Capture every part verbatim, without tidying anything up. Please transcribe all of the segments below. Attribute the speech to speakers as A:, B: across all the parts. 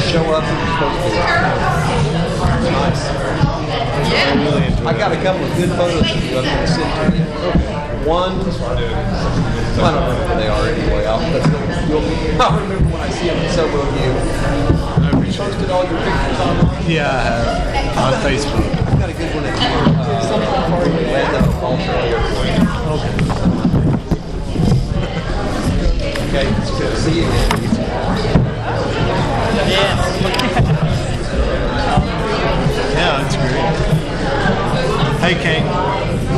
A: show up when you're supposed to. Nice. I really enjoyed I got a couple of good photos of you I'm going to send to you. One, well, I don't remember who they are anyway. I'll, that's the, you'll, I'll remember when I see them, and so will you. Have you posted all your pictures online? Yeah, I have. On Facebook. I've got a good one at here. Uh, land up at Alter. Okay. Okay, it's good to see you again. Yeah. Yeah, that's great. Hey, Kate.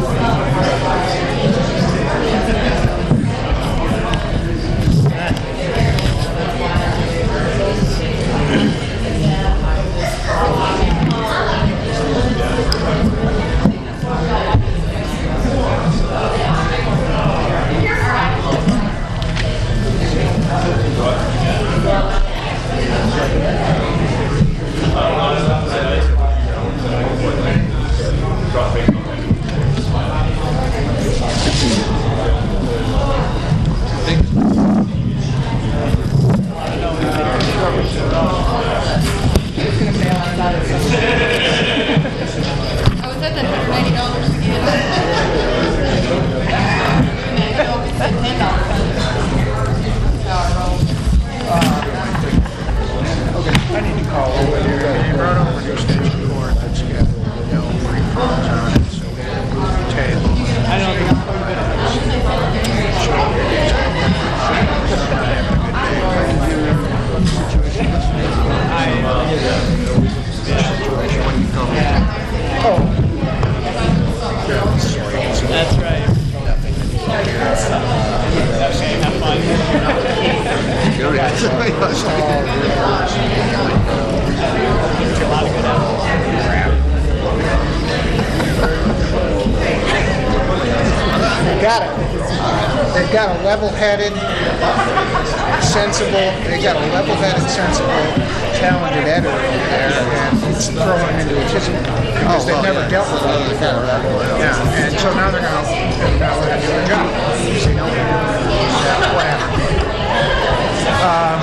B: Level-headed, sensible. They got a level-headed, sensible, talented editor over there, and it's throwing them into a system because they've never dealt with it before. Yeah, and so now they're going to now let them do their job. So, you know, whatever. Uh,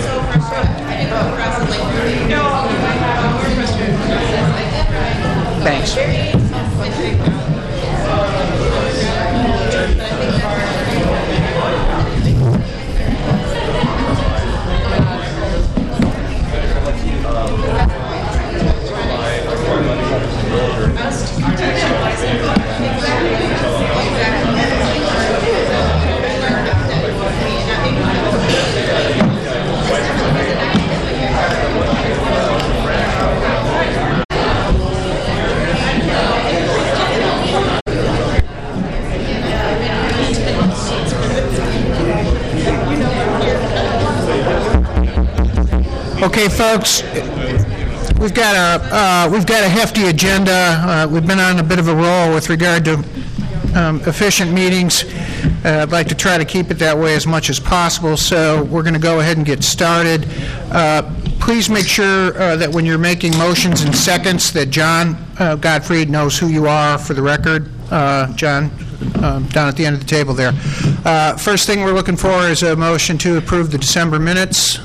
B: thanks. Okay, folks, we've got a uh, we've got a hefty agenda. Uh, we've been on a bit of a roll with regard to um, efficient meetings. Uh, I'd like to try to keep it that way as much as possible. So we're going to go ahead and get started. Uh, please make sure uh, that when you're making motions and seconds, that John uh, Gottfried knows who you are for the record. Uh, John, uh, down at the end of the table there. Uh, first thing we're looking for is a motion to approve the December minutes.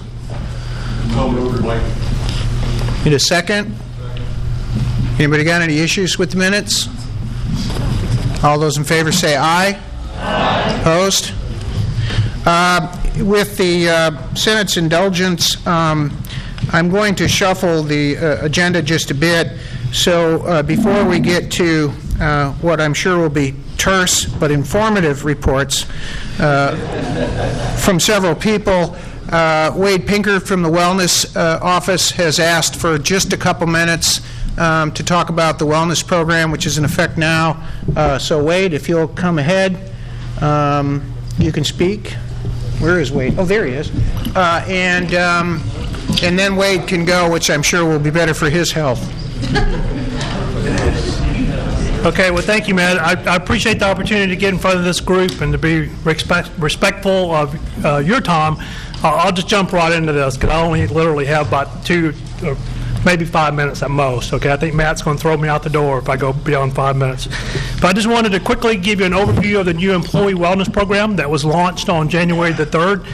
B: Need a second? Anybody got any issues with the minutes? All those in favor say aye. Aye. Opposed? Uh, with the uh, Senate's indulgence, um, I'm going to shuffle the uh, agenda just a bit. So uh, before we get to uh, what I'm sure will be terse but informative reports uh, from several people, Uh, Wade Pinker from the Wellness uh, Office has asked for just a couple minutes um, to talk about the wellness program, which is in effect now. Uh, so, Wade, if you'll come ahead, um, you can speak. Where is Wade? Oh, there he is. Uh, and um, and then Wade can go, which I'm sure will be better for his health.
C: Okay, well, thank you, Matt. I, I appreciate the opportunity to get in front of this group and to be respect, respectful of uh, your time. I'll just jump right into this because I only literally have about two, or maybe five minutes at most. Okay, I think Matt's going to throw me out the door if I go beyond five minutes. But I just wanted to quickly give you an overview of the new employee wellness program that was launched on January the third.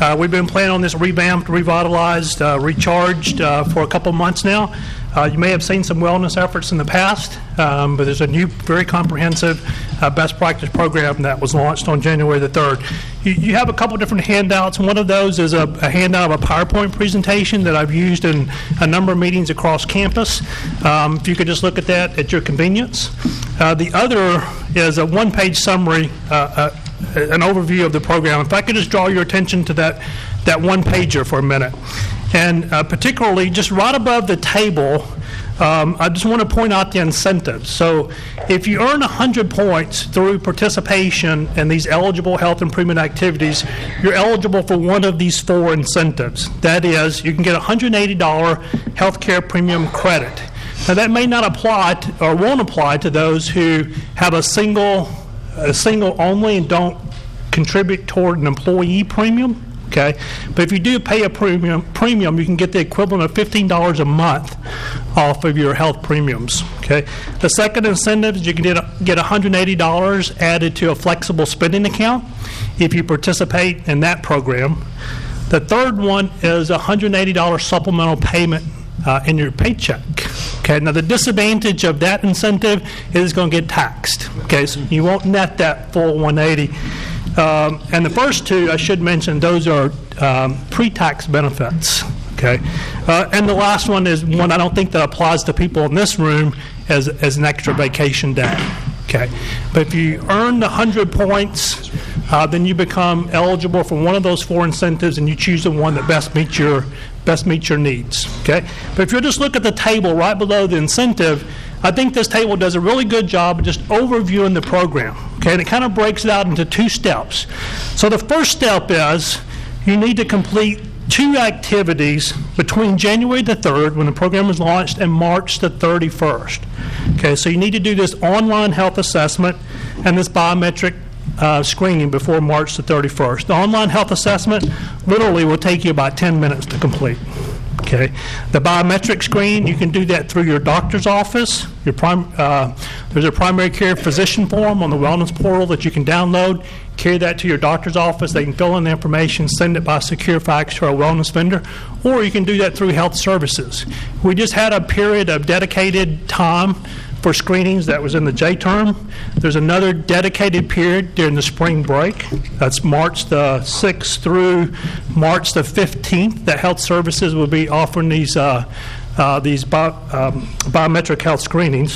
C: Uh, we've been planning on this revamped, revitalized, uh, recharged uh, for a couple months now. Uh, you may have seen some wellness efforts in the past, um, but there's a new, very comprehensive uh, best practice program that was launched on January the third. You, you have a couple different handouts. One of those is a, a handout of a PowerPoint presentation that I've used in a number of meetings across campus. Um, if you could just look at that at your convenience. Uh, the other is a one-page summary, uh, uh, an overview of the program. If I could just draw your attention to that, that one-pager for a minute. And uh, particularly, just right above the table, um, I just want to point out the incentives. So if you earn one hundred points through participation in these eligible health improvement activities, you're eligible for one of these four incentives. That is, you can get one hundred eighty dollars health care premium credit. Now, that may not apply to, or won't apply to those who have a single, a single only and don't contribute toward an employee premium. Okay, but if you do pay a premium, premium, you can get the equivalent of fifteen dollars a month off of your health premiums. Okay, the second incentive is you can get get one hundred eighty dollars added to a flexible spending account if you participate in that program. The third one is a one hundred eighty dollars supplemental payment uh, in your paycheck. Okay, now the disadvantage of that incentive is it's going to get taxed. Okay, so you won't net that full one hundred eighty. Um, and the first two, I should mention, those are um, pre-tax benefits. Okay, uh, and the last one is one I don't think that applies to people in this room as as an extra vacation day. Okay, but if you earn the one hundred points, uh, then you become eligible for one of those four incentives, and you choose the one that best meets your best meets your needs. Okay, but if you just look at the table right below the incentive, I think this table does a really good job of just overviewing the program. Okay, and it kind of breaks it out into two steps. So the first step is you need to complete two activities between January the third, when the program was launched, and March the thirty-first. Okay, so you need to do this online health assessment and this biometric uh, screening before March the thirty-first. The online health assessment literally will take you about ten minutes to complete. Okay, the biometric screen, you can do that through your doctor's office. Your prim, uh, there's a primary care physician form on the wellness portal that you can download. Carry that to your doctor's office. They can fill in the information, send it by secure fax to our wellness vendor, or you can do that through health services. We just had a period of dedicated time for screenings that was in the J-term. There's another dedicated period during the spring break. That's March the sixth through March the fifteenth that health services will be offering these uh, uh, these bi- um, biometric health screenings.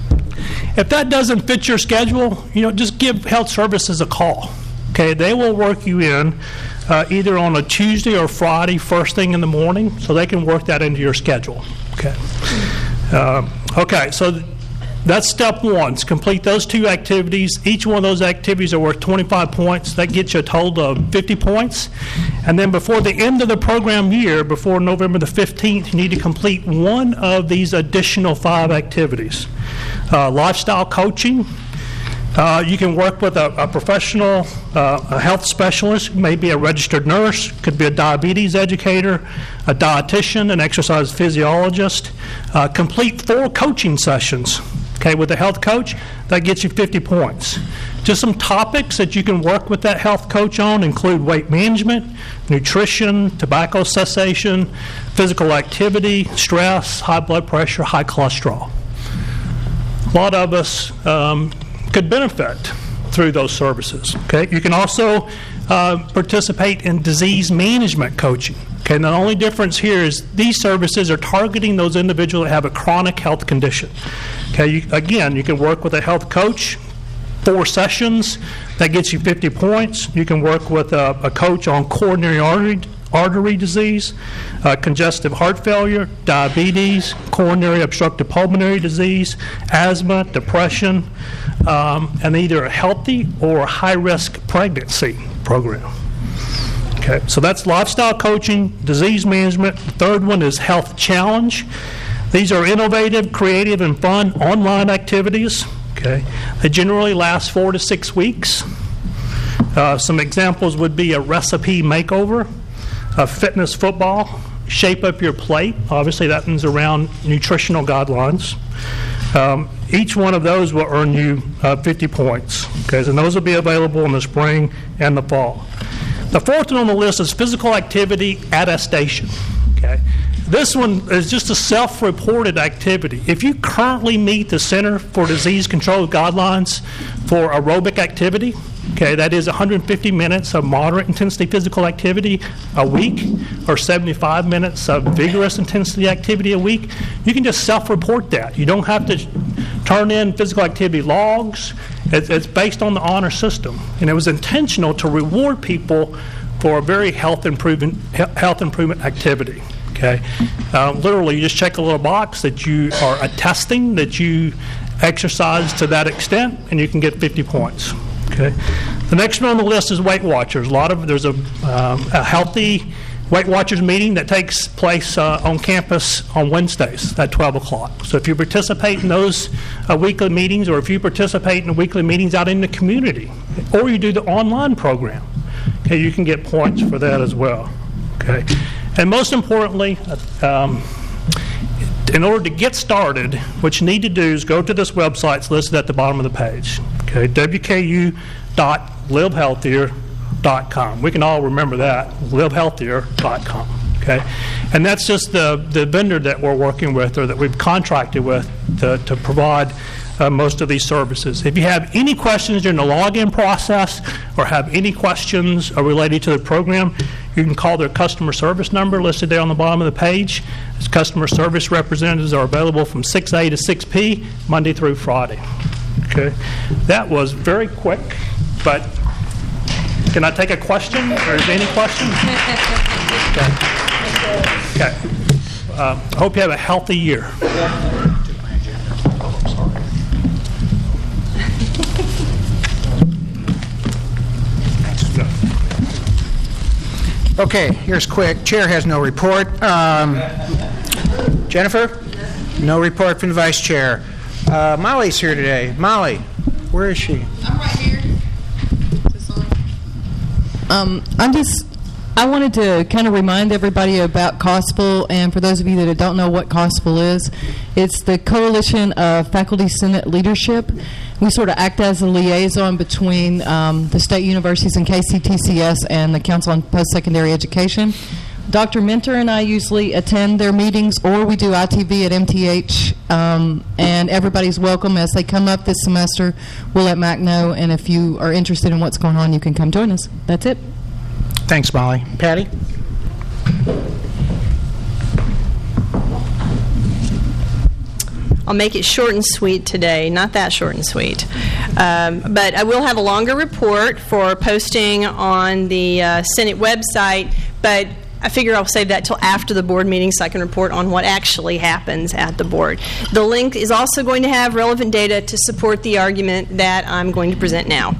C: If that doesn't fit your schedule, you know, just give health services a call. Okay, they will work you in uh, either on a Tuesday or Friday first thing in the morning, so they can work that into your schedule. Okay. Uh, okay, so th- that's step one. Is complete those two activities. Each one of those activities are worth twenty-five points. That gets you a total of fifty points. And then before the end of the program year, before November the fifteenth, you need to complete one of these additional five activities. Uh, lifestyle coaching. Uh, you can work with a, a professional, uh, a health specialist, maybe a registered nurse, could be a diabetes educator, a dietitian, an exercise physiologist. Uh, complete four coaching sessions. Okay, with a health coach, that gets you fifty points. Just some topics that you can work with that health coach on include weight management, nutrition, tobacco cessation, physical activity, stress, high blood pressure, high cholesterol. A lot of us um, could benefit through those services. Okay, you can also uh, participate in disease management coaching. Okay, and the only difference here is these services are targeting those individuals that have a chronic health condition. Okay, you, again, you can work with a health coach, four sessions, that gets you fifty points. You can work with a, a coach on coronary artery, artery disease, uh, congestive heart failure, diabetes, coronary obstructive pulmonary disease, asthma, depression, um, and either a healthy or high-risk pregnancy program. Okay, so that's lifestyle coaching, disease management. The third one is health challenge. These are innovative, creative, and fun online activities. Okay, they generally last four to six weeks. Uh, some examples would be a recipe makeover, a fitness football, shape up your plate. Obviously, that one's around nutritional guidelines. Um, each one of those will earn you uh, fifty points. Okay, and those will be available in the spring and the fall. The fourth one on the list is physical activity attestation. Okay. This one is just a self-reported activity. If you currently meet the Center for Disease Control guidelines for aerobic activity, okay, that is one hundred fifty minutes of moderate intensity physical activity a week or seventy-five minutes of vigorous intensity activity a week, you can just self-report that. You don't have to turn in physical activity logs. It's, it's based on the honor system. And it was intentional to reward people for a very health improvement, health improvement activity. Okay, uh, literally, you just check a little box that you are attesting that you exercise to that extent, and you can get fifty points. Okay, the next one on the list is Weight Watchers. A lot of there's a, um, a healthy Weight Watchers meeting that takes place uh, on campus on Wednesdays at twelve o'clock. So if you participate in those uh, weekly meetings, or if you participate in weekly meetings out in the community, or you do the online program, okay, you can get points for that as well. Okay. And most importantly, um, in order to get started, what you need to do is go to this website. It's listed at the bottom of the page. Okay, w k u dot live healthier dot com. We can all remember that, live healthier dot com. Okay, and that's just the, the vendor that we're working with, or that we've contracted with to, to provide Uh, most of these services. If you have any questions during the login process, or have any questions uh, related to the program, you can call their customer service number listed there on the bottom of the page. As customer service representatives are available from six A to six P, Monday through Friday. Okay, that was very quick, but can I take a question, or is there any questions? Okay. Okay. Uh, I hope you have a healthy year.
B: Okay, here's quick. Chair has no report. Um, Jennifer? No report from the Vice Chair. Uh, Molly's here today. Molly, where is she?
D: I'm right here. Um, I'm just, I wanted to kind of remind everybody about COSPL, and for those of you that don't know what COSPL is, it's the Coalition of Faculty Senate Leadership. We sort of act as a liaison between um, the state universities and K C T C S and the Council on Post-Secondary Education. Doctor Mentor and I usually attend their meetings, or we do I T V at M T H, um, and everybody's welcome as they come up this semester. We'll let Mac know, and if you are interested in what's going on, you can come join us. That's it.
B: Thanks, Molly. Patty?
E: I'll make it short and sweet today, not that short and sweet. Um, but I will have a longer report for posting on the uh, Senate website, but I figure I'll save that till after the board meeting so I can report on what actually happens at the board. The link is also going to have relevant data to support the argument that I'm going to present now.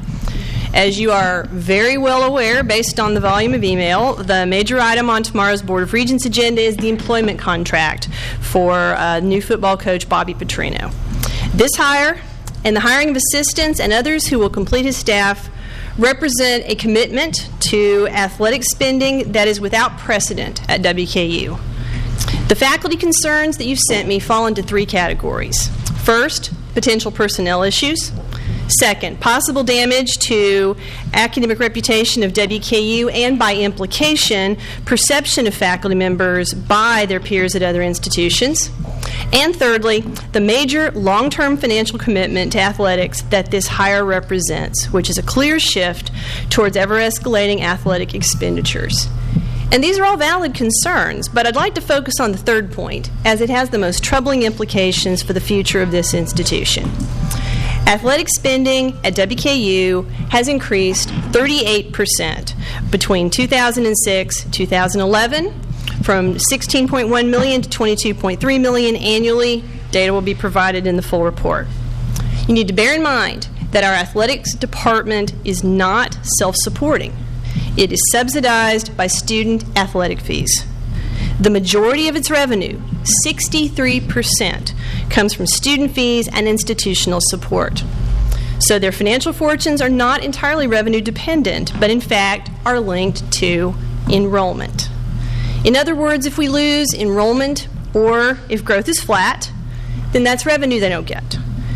E: As you are very well aware, based on the volume of email, the major item on tomorrow's Board of Regents agenda is the employment contract for uh, new football coach Bobby Petrino. This hire and the hiring of assistants and others who will complete his staff represent a commitment to athletic spending that is without precedent at W K U. The faculty concerns that you've sent me fall into three categories. First, potential personnel issues. Second, possible damage to academic reputation of W K U and, by implication, perception of faculty members by their peers at other institutions. And thirdly, the major long-term financial commitment to athletics that this hire represents, which is a clear shift towards ever-escalating athletic expenditures. And these are all valid concerns, but I'd like to focus on the third point, as it has the most troubling implications for the future of this institution. Athletic spending at W K U has increased thirty-eight percent between two thousand six and two thousand eleven, from sixteen point one million dollars to twenty-two point three million dollars annually. Data will be provided in the full report. You need to bear in mind that our athletics department is not self-supporting. It is subsidized by student athletic fees. The majority of its revenue, sixty-three percent, comes from student fees and institutional support. So their financial fortunes are not entirely revenue dependent, but in fact are linked to enrollment. In other words, if we lose enrollment or if growth is flat, then that's revenue they don't get.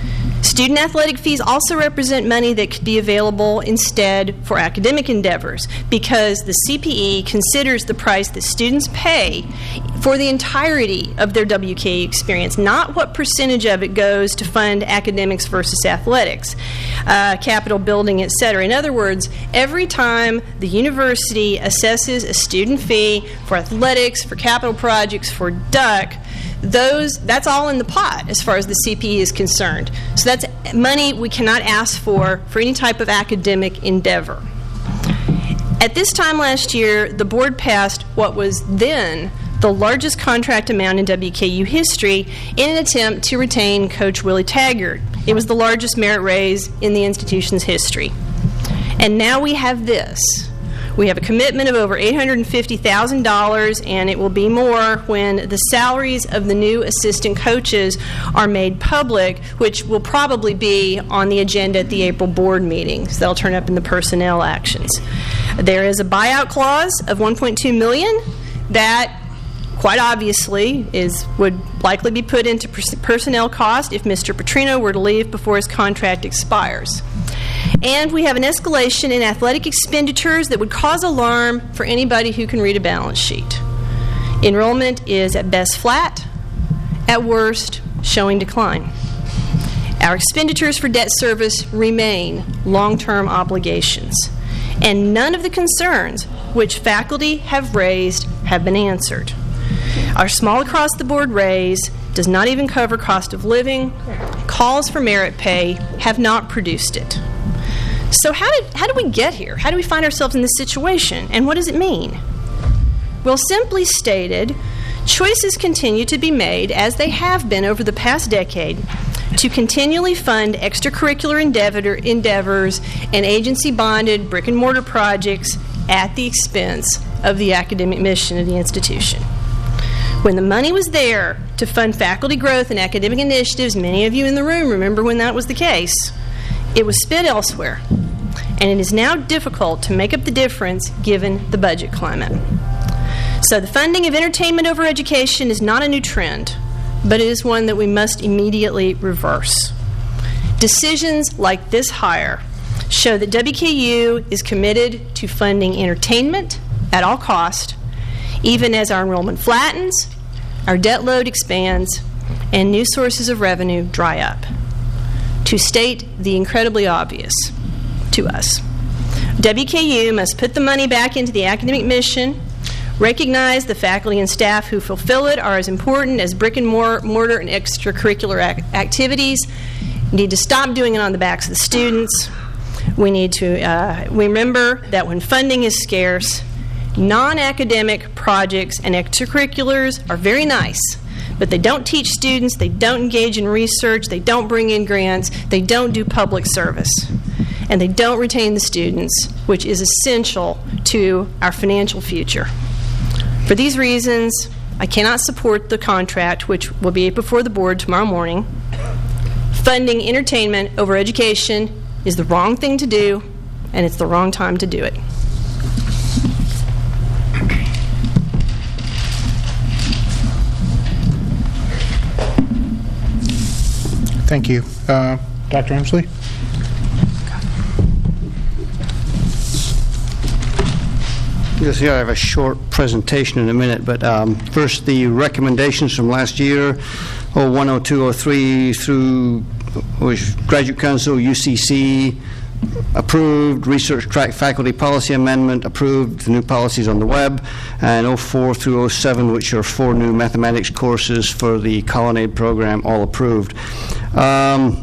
E: Student athletic fees also represent money that could be available instead for academic endeavors, because the C P E considers the price that students pay for the entirety of their W K U experience, not what percentage of it goes to fund academics versus athletics, uh, capital building, et cetera. In other words, every time the university assesses a student fee for athletics, for capital projects, for D U C, those that's all in the pot as far as the C P E is concerned. So that's money we cannot ask for for any type of academic endeavor. At this time last year, the board passed what was then the largest contract amount in W K U history in an attempt to retain Coach Willie Taggart. It was the largest merit raise in the institution's history. And now we have this. We have a commitment of over eight hundred fifty thousand dollars, and it will be more when the salaries of the new assistant coaches are made public, which will probably be on the agenda at the April board meeting. So they'll turn up in the personnel actions. There is a buyout clause of one point two million dollars that quite obviously is would likely be put into pers- personnel cost if Mister Petrino were to leave before his contract expires. And we have an escalation in athletic expenditures that would cause alarm for anybody who can read a balance sheet. Enrollment is at best flat, at worst showing decline. Our expenditures for debt service remain long-term obligations, and none of the concerns which faculty have raised have been answered. Our small across-the-board raise does not even cover cost of living. Calls for merit pay have not produced it. So how did how did we get here? How do we find ourselves in this situation? And what does it mean? Well, simply stated, choices continue to be made, as they have been over the past decade, to continually fund extracurricular endeavor, endeavors and agency-bonded brick-and-mortar projects at the expense of the academic mission of the institution. When the money was there to fund faculty growth and academic initiatives, many of you in the room remember when that was the case, it was spent elsewhere. And it is now difficult to make up the difference given the budget climate. So the funding of entertainment over education is not a new trend, but it is one that we must immediately reverse. Decisions like this hire show that W K U is committed to funding entertainment at all cost, even as our enrollment flattens, our debt load expands, and new sources of revenue dry up. To state the incredibly obvious to us, W K U must put the money back into the academic mission, recognize the faculty and staff who fulfill it are as important as brick and mortar and extracurricular ac- activities. We need to stop doing it on the backs of the students. We need to uh, remember that when funding is scarce, non-academic projects and extracurriculars are very nice, but they don't teach students, they don't engage in research, they don't bring in grants, they don't do public service, and they don't retain the students, which is essential to our financial future. For these reasons, I cannot support the contract, which will be before the board tomorrow morning. Funding entertainment over education is the wrong thing to do, and it's the wrong time to do it.
B: Thank you. Uh, Doctor Emsley?
F: Yes, yeah, I have a short presentation in a minute, but um, first the recommendations from last year, oh one, oh two, oh three through was Graduate Council, U C C, approved, Research Track Faculty Policy Amendment, approved, the new policies on the web, and oh four through oh seven, which are four new mathematics courses for the Colonnade program, all approved. Um,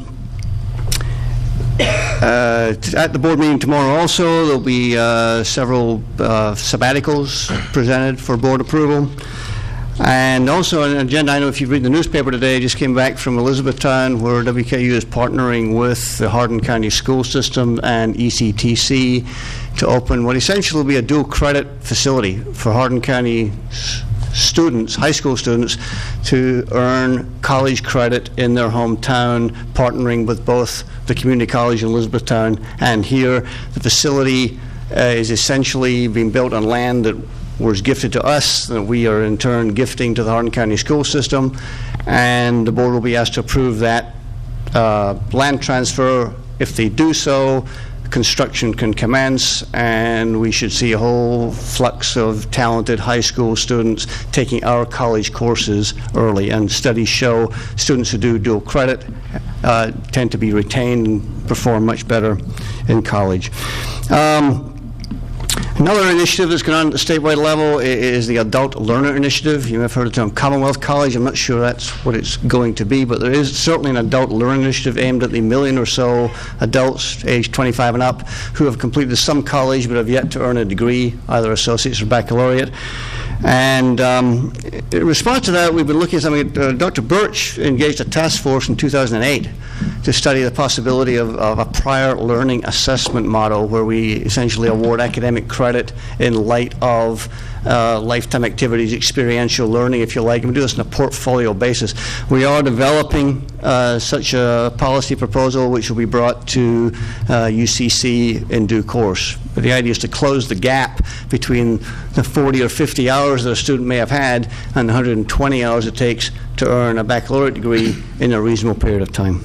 F: Uh, at the board meeting tomorrow also, there'll be uh, several uh, sabbaticals presented for board approval. And also an agenda, I know if you read the newspaper today, I just came back from Elizabethtown, where W K U is partnering with the Hardin County School System and E C T C to open what essentially will be a dual credit facility for Hardin County students, high school students, to earn college credit in their hometown, partnering with both the community college in Elizabethtown and here. The facility uh, is essentially being built on land that was gifted to us, that we are in turn gifting to the Hardin County School System, and the board will be asked to approve that uh, land transfer. If they do so, construction can commence, and we should see a whole flux of talented high school students taking our college courses early. And studies show students who do dual credit uh, tend to be retained and perform much better in college. Um, Another initiative that's going on at the statewide level is the Adult Learner Initiative. You may have heard of the term Commonwealth College. I'm not sure that's what it's going to be, but there is certainly an Adult Learner Initiative aimed at the million or so adults aged twenty-five and up who have completed some college but have yet to earn a degree, either associate's or baccalaureate. And um, in response to that, we've been looking at something. Uh, Doctor Birch engaged a task force in two thousand eight to study the possibility of, of a prior learning assessment model where we essentially award academic credit in light of uh, lifetime activities, experiential learning, if you like, and we do this on a portfolio basis. We are developing uh, such a policy proposal which will be brought to uh, U C C in due course. But the idea is to close the gap between the forty or fifty hours that a student may have had and the one hundred twenty hours it takes to earn a baccalaureate degree in a reasonable period of time.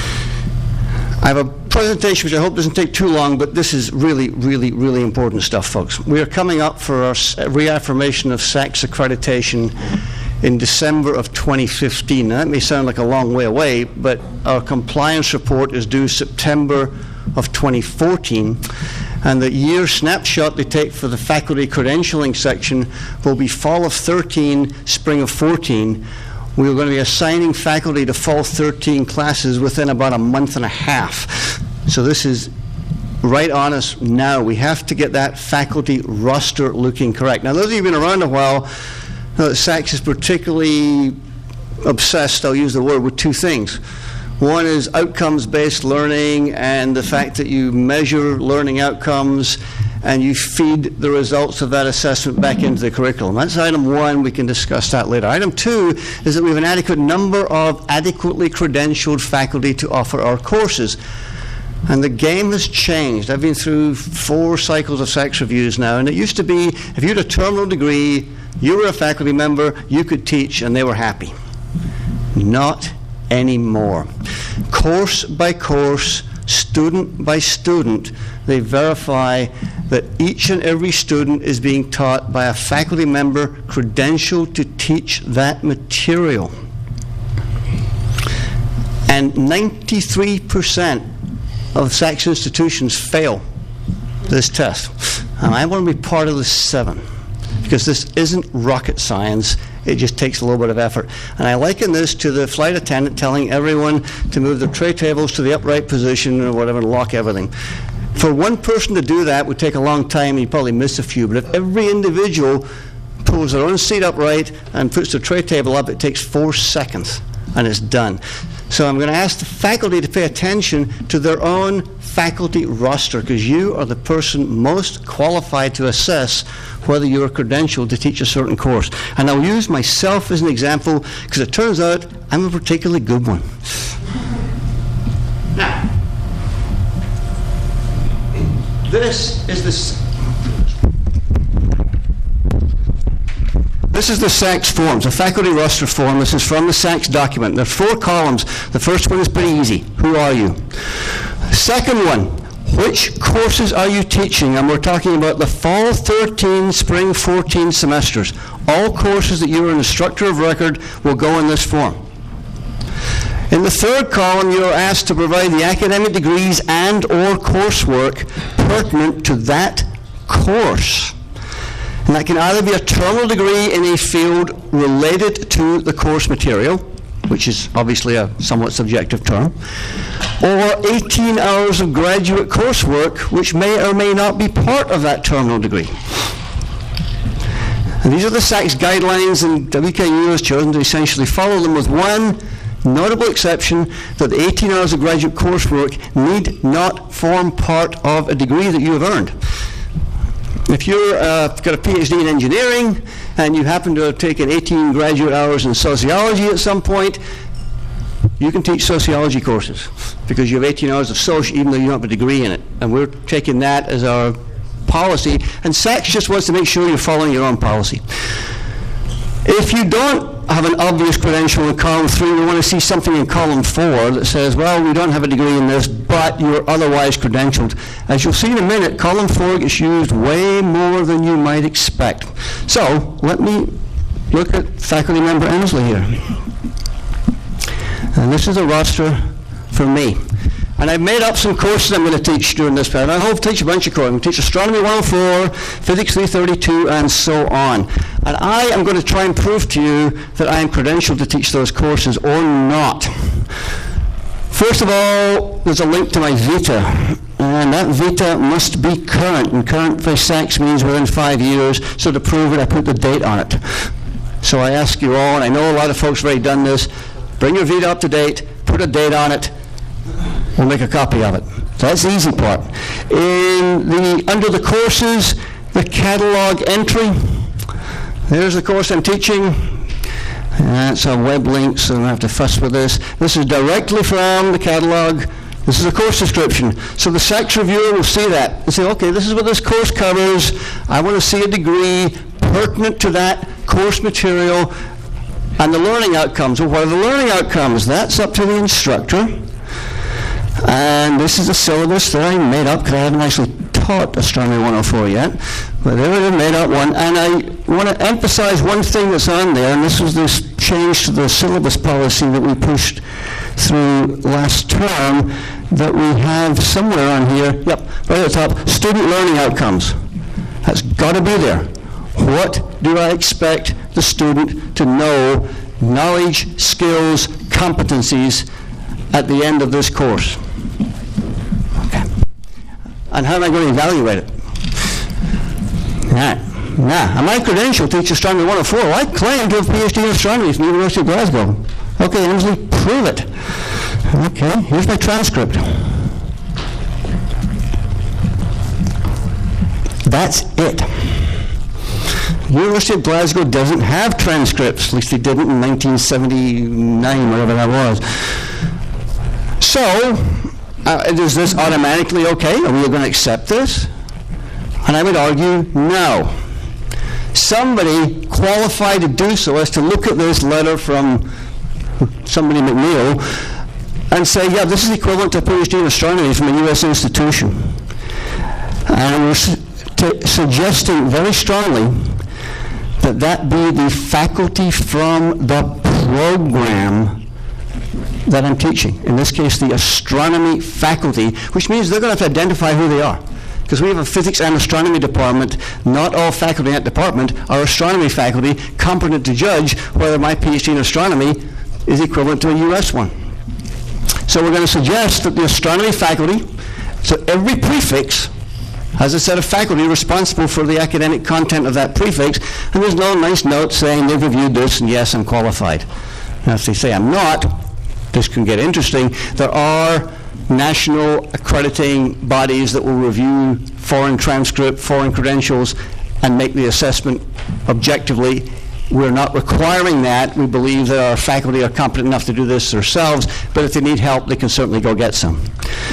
F: I have a presentation which I hope doesn't take too long, but this is really, really, really important stuff, folks. We are coming up for our reaffirmation of S A C S accreditation in December of twenty fifteen. Now, that may sound like a long way away, but our compliance report is due September of twenty fourteen. And the year snapshot they take for the faculty credentialing section will be fall of thirteen, spring of fourteen. We're going to be assigning faculty to fall thirteen classes within about a month and a half. So this is right on us now. We have to get that faculty roster looking correct. Now, those of you who've been around a while know that S A C S is particularly obsessed, I'll use the word, with two things. One is outcomes-based learning and the fact that you measure learning outcomes and you feed the results of that assessment back into the curriculum. That's item one. We can discuss that later. Item two is that we have an adequate number of adequately credentialed faculty to offer our courses. And the game has changed. I've been through four cycles of S A C S reviews now, and it used to be if you had a terminal degree, you were a faculty member, you could teach, and they were happy. Not anymore. Course by course, student by student, they verify that each and every student is being taught by a faculty member credentialed to teach that material. And ninety-three percent of S A C S institutions fail this test. And I want to be part of the seven, because this isn't rocket science. It just takes a little bit of effort. And I liken this to the flight attendant telling everyone to move their tray tables to the upright position or whatever and lock everything. For one person to do that would take a long time, and you'd probably miss a few. But if every individual pulls their own seat upright and puts their tray table up, it takes four seconds, and it's done. So I'm going to ask the faculty to pay attention to their own faculty roster, because you are the person most qualified to assess whether you are credentialed to teach a certain course. And I'll use myself as an example, because it turns out I'm a particularly good one. Now, this is the This is the S A C S forms, a faculty roster form. This is from the S A C S document. There are four columns. The first one is pretty easy. Who are you? Second one, which courses are you teaching? And we're talking about the fall thirteen, spring fourteen semesters. All courses that you are an instructor of record will go in this form. In the third column, you are asked to provide the academic degrees and or coursework pertinent to that course. And that can either be a terminal degree in a field related to the course material, which is obviously a somewhat subjective term, or eighteen hours of graduate coursework, which may or may not be part of that terminal degree. And these are the S A C S guidelines, and W K U has chosen to essentially follow them, with one notable exception, that the eighteen hours of graduate coursework need not form part of a degree that you have earned. If you've uh, got a P H D in engineering and you happen to have taken eighteen graduate hours in sociology at some point, you can teach sociology courses because you have eighteen hours of social, even though you don't have a degree in it. And we're taking that as our policy. And S A C S just wants to make sure you're following your own policy. If you don't have an obvious credential in column three. We want to see something in column four that says, well, we don't have a degree in this, but you're otherwise credentialed. As you'll see in a minute, column four gets used way more than you might expect. So let me look at faculty member Emsley here. And this is a roster for me. And I've made up some courses I'm going to teach during this period. I hope to teach a bunch of courses. I'm going to teach Astronomy one oh four, Physics three thirty-two, and so on. And I am going to try and prove to you that I am credentialed to teach those courses or not. First of all, there's a link to my vita. And that vita must be current. And current for sex means within five years. So to prove it, I put the date on it. So I ask you all, and I know a lot of folks have already done this, bring your vita up to date, put a date on it, we'll make a copy of it. So that's the easy part. In the under the courses, the catalog entry, there's the course I'm teaching. That's a web link, so I don't have to fuss with this. This is directly from the catalog. This is a course description. So the sex reviewer will see that and say, okay, this is what this course covers. I want to see a degree pertinent to that course material. And the learning outcomes. Well, what are the learning outcomes? That's up to the instructor. And this is a syllabus that I made up because I haven't actually taught Astronomy one oh four yet. But there it is, made up one. And I want to emphasize one thing that's on there, and this was this change to the syllabus policy that we pushed through last term, that we have somewhere on here, yep, right at the top, student learning outcomes. That's got to be there. What do I expect the student to know, knowledge, skills, competencies at the end of this course? Okay. And how am I going to evaluate it? All right. Now, am I credentialed to teach Astronomy one oh four? Well, I claim to have a PhD in astronomy from the University of Glasgow. Okay, Emsley, prove it. Okay, here's my transcript. That's it. University of Glasgow doesn't have transcripts. At least they didn't in nineteen seventy-nine, whatever that was. So, uh, is this automatically okay? Are we going to accept this? And I would argue, no. Somebody qualified to do so as to look at this letter from somebody McNeil and say, yeah, this is equivalent to a PhD in astronomy from a U S institution. And we're su- t- suggesting very strongly that that be the faculty from the program that I'm teaching. In this case, the astronomy faculty, which means they're going to have to identify who they are. Because we have a physics and astronomy department. Not all faculty in that department are astronomy faculty competent to judge whether my PhD in astronomy is equivalent to a U S one. So we're going to suggest that the astronomy faculty, so every prefix has a set of faculty responsible for the academic content of that prefix, and there's no nice note saying they've reviewed this and yes, I'm qualified. Now if they say I'm not, this can get interesting. There are national accrediting bodies that will review foreign transcript, foreign credentials, and make the assessment objectively. We're not requiring that. We believe that our faculty are competent enough to do this themselves, but if they need help, they can certainly go get some.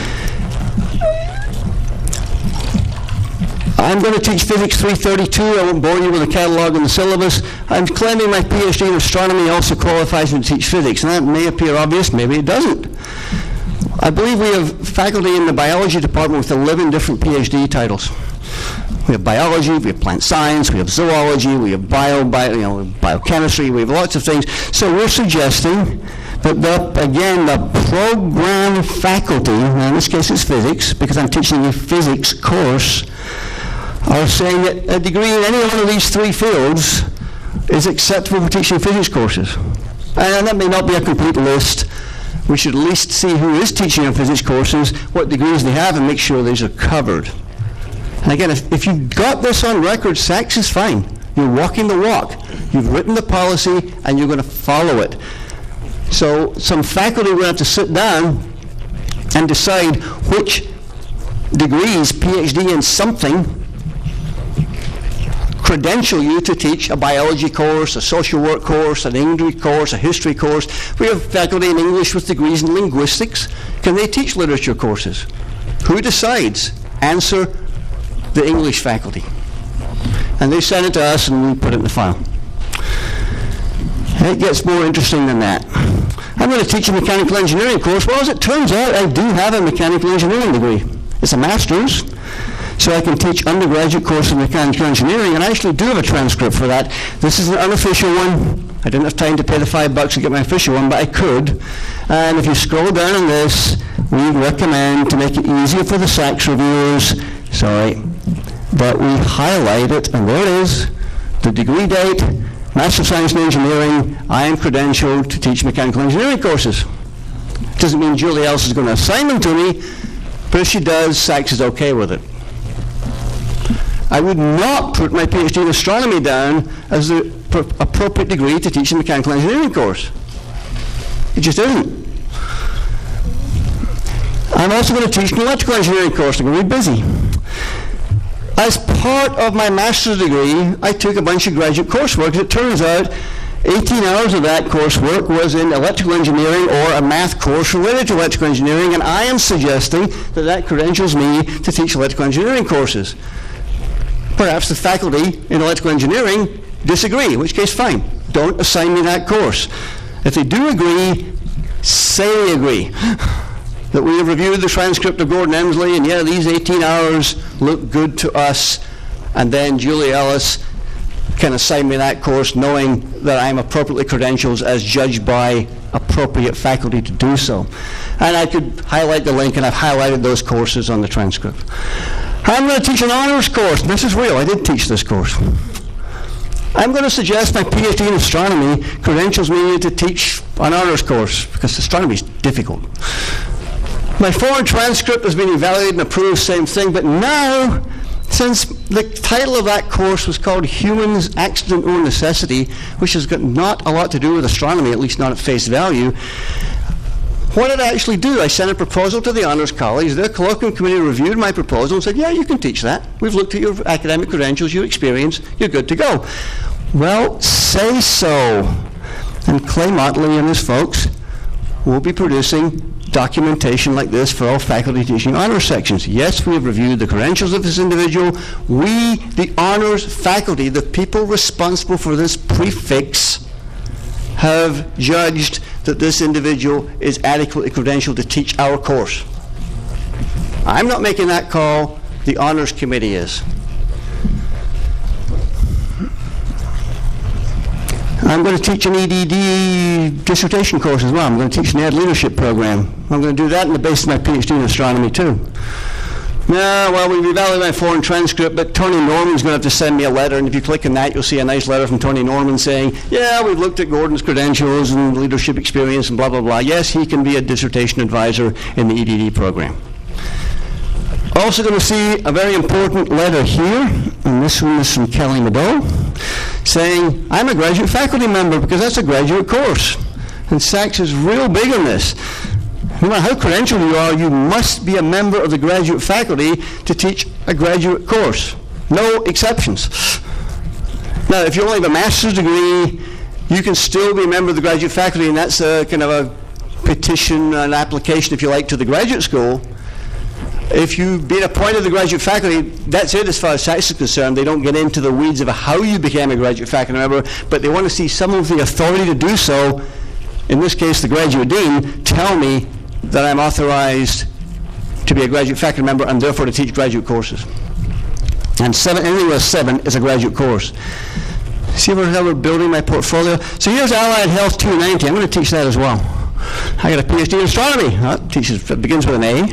F: I'm going to teach Physics three thirty-two. I won't bore you with the catalog and the syllabus. I'm claiming my PhD in astronomy also qualifies me to teach physics, and that may appear obvious, maybe it doesn't. I believe we have faculty in the biology department with eleven different PhD titles. We have biology, we have plant science, we have zoology, we have bio, bio, you know, biochemistry, we have lots of things. So we're suggesting that, the, again, the program faculty, now in this case it's physics, because I'm teaching a physics course, are saying that a degree in any one of these three fields is acceptable for teaching physics courses. And that may not be a complete list. We should at least see who is teaching in physics courses, what degrees they have, and make sure these are covered. And again, if, if you've got this on record, sex is fine. You're walking the walk. You've written the policy, and you're going to follow it. So some faculty are going to have to sit down and decide which degrees, PhD in something, credential you to teach a biology course, a social work course, an English course, a history course. We have faculty in English with degrees in linguistics. Can they teach literature courses? Who decides? Answer the English faculty. And they send it to us and we put it in the file. It gets more interesting than that. I'm going to teach a mechanical engineering course. Well, as it turns out, I do have a mechanical engineering degree. It's a master's, so I can teach undergraduate courses in mechanical engineering, and I actually do have a transcript for that. This is an unofficial one. I didn't have time to pay the five bucks to get my official one, but I could. And if you scroll down on this, we recommend, to make it easier for the S A C reviewers, sorry, that we highlight it, and there it is, the degree date, Master of Science in Engineering, I am credentialed to teach mechanical engineering courses. Doesn't mean Julie Ellis is going to assign them to me, but if she does, S A C is okay with it. I would not put my PhD in astronomy down as the pr- appropriate degree to teach a mechanical engineering course. It just isn't. I'm also going to teach an electrical engineering course. I'm going to be busy. As part of my master's degree, I took a bunch of graduate coursework. As it turns out, eighteen hours of that coursework was in electrical engineering or a math course related to electrical engineering, and I am suggesting that that credentials me to teach electrical engineering courses. Perhaps the faculty in electrical engineering disagree, in which case, fine. Don't assign me that course. If they do agree, say they agree. That we have reviewed the transcript of Gordon Emsley, and yeah, these eighteen hours look good to us, and then Julie Ellis can assign me that course knowing that I'm appropriately credentialed as judged by appropriate faculty to do so. And I could highlight the link, and I've highlighted those courses on the transcript. I'm going to teach an honors course. This is real. I did teach this course. I'm going to suggest my PhD in astronomy credentials me to teach an honors course, because astronomy is difficult. My foreign transcript has been evaluated and approved, same thing, but now, since the title of that course was called Humans, Accident or Necessity, which has got not a lot to do with astronomy, at least not at face value, what did I actually do? I sent a proposal to the Honours College. Their colloquium committee reviewed my proposal and said, yeah, you can teach that. We've looked at your academic credentials, your experience, you're good to go. Well, say so. And Clay Motley and his folks will be producing documentation like this for all faculty teaching honors sections. Yes, we have reviewed the credentials of this individual. We, the honors faculty, the people responsible for this prefix, have judged that this individual is adequately credentialed to teach our course. I'm not making that call, the honors committee is. I'm going to teach an E D D dissertation course as well. I'm going to teach an Ed Leadership program. I'm going to do that on the basis of my PhD in astronomy too. Now, well, we've evaluated my foreign transcript, but Tony Norman's going to have to send me a letter, and if you click on that, you'll see a nice letter from Tony Norman saying, yeah, we've looked at Gordon's credentials and leadership experience and blah, blah, blah. Yes, he can be a dissertation advisor in the E D D program. Also going to see a very important letter here, and this one is from Kelly Mado, saying, I'm a graduate faculty member because that's a graduate course. And S A C is real big on this. No matter how credentialed you are, you must be a member of the graduate faculty to teach a graduate course. No exceptions. Now, if you only have a master's degree, you can still be a member of the graduate faculty, and that's a kind of a petition, an application, if you like, to the graduate school. If you've been appointed to the graduate faculty, that's it as far as S A C is concerned. They don't get into the weeds of how you became a graduate faculty member, but they want to see some of the authority to do so, in this case the graduate dean, tell me that I'm authorized to be a graduate faculty member and therefore to teach graduate courses. And seven, anything with seven is a graduate course. See how we're building my portfolio? So here's Allied Health two ninety. I'm going to teach that as well. I got a PhD in astronomy. That teaches, it begins with an A.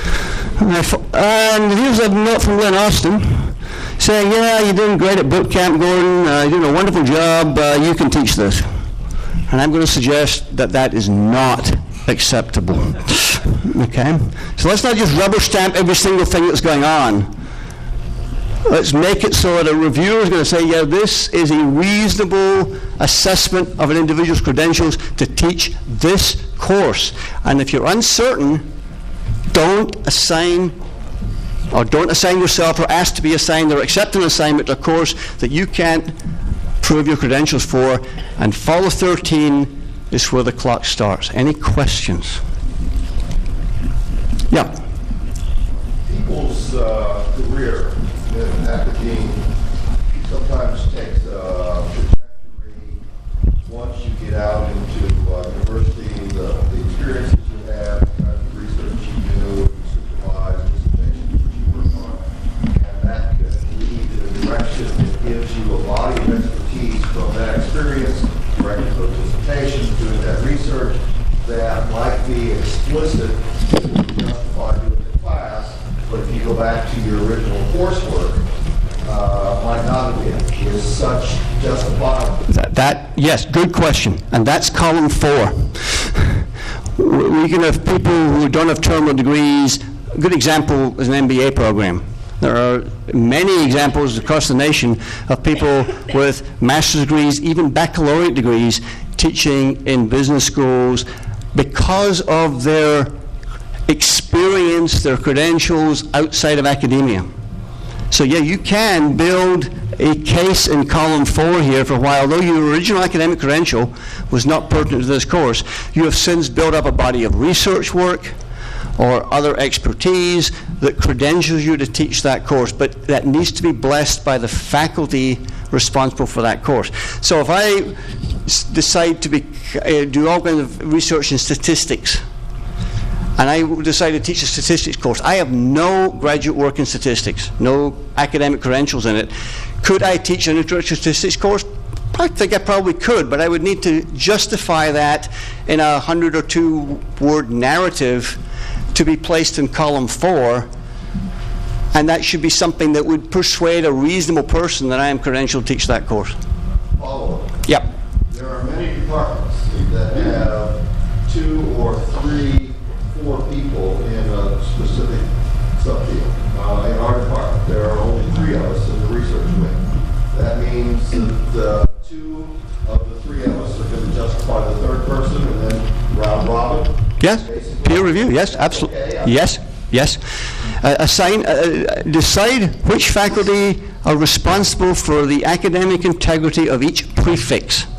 F: And here's a note from Glenn Austin saying, yeah, you're doing great at boot camp, Gordon. Uh, you're doing a wonderful job. Uh, you can teach this. And I'm going to suggest that that is not acceptable. Okay? So let's not just rubber stamp every single thing that's going on. Let's make it so that a reviewer is going to say, yeah, this is a reasonable assessment of an individual's credentials to teach this course. And if you're uncertain, don't assign or don't assign yourself or ask to be assigned or accept an assignment to a course that you can't prove your credentials for. And follow thirteen is where the clock starts. Any questions? Yeah.
G: People's uh, career in academia sometimes takes a trajectory once you presentations, doing that research, that might be explicit to justify doing the class, but if you go back to your original coursework, uh, might not have been. Is such justifiable?
F: That, that, yes, good question. And that's column four. We can have people who don't have terminal degrees. A good example is an M B A program. There are many examples across the nation of people with master's degrees, even baccalaureate degrees, teaching in business schools because of their experience, their credentials outside of academia. So yeah, you can build a case in column four here for why, although your original academic credential was not pertinent to this course, you have since built up a body of research work or other expertise that credentials you to teach that course, but that needs to be blessed by the faculty responsible for that course. So if I s- decide to be, uh, do all kinds of research in statistics, and I decide to teach a statistics course, I have no graduate work in statistics, no academic credentials in it. Could I teach an introductory statistics course? I think I probably could, but I would need to justify that in a hundred or two word narrative to be placed in column four, and that should be something that would persuade a reasonable person that I am credentialed to teach that course.
G: Follow up.
F: Yep.
G: There are many departments that have two or three, four people in a specific subfield. Uh, in our department, there are only three of us in the research wing. That means that uh, two of the three of us are going to justify the third person, and then round robin.
F: Yes.
G: Basically.
F: Peer review. Yes. Absolutely.
G: Okay,
F: yes. Yes. Uh, assign. Uh, decide which faculty are responsible for the academic integrity of each prefix.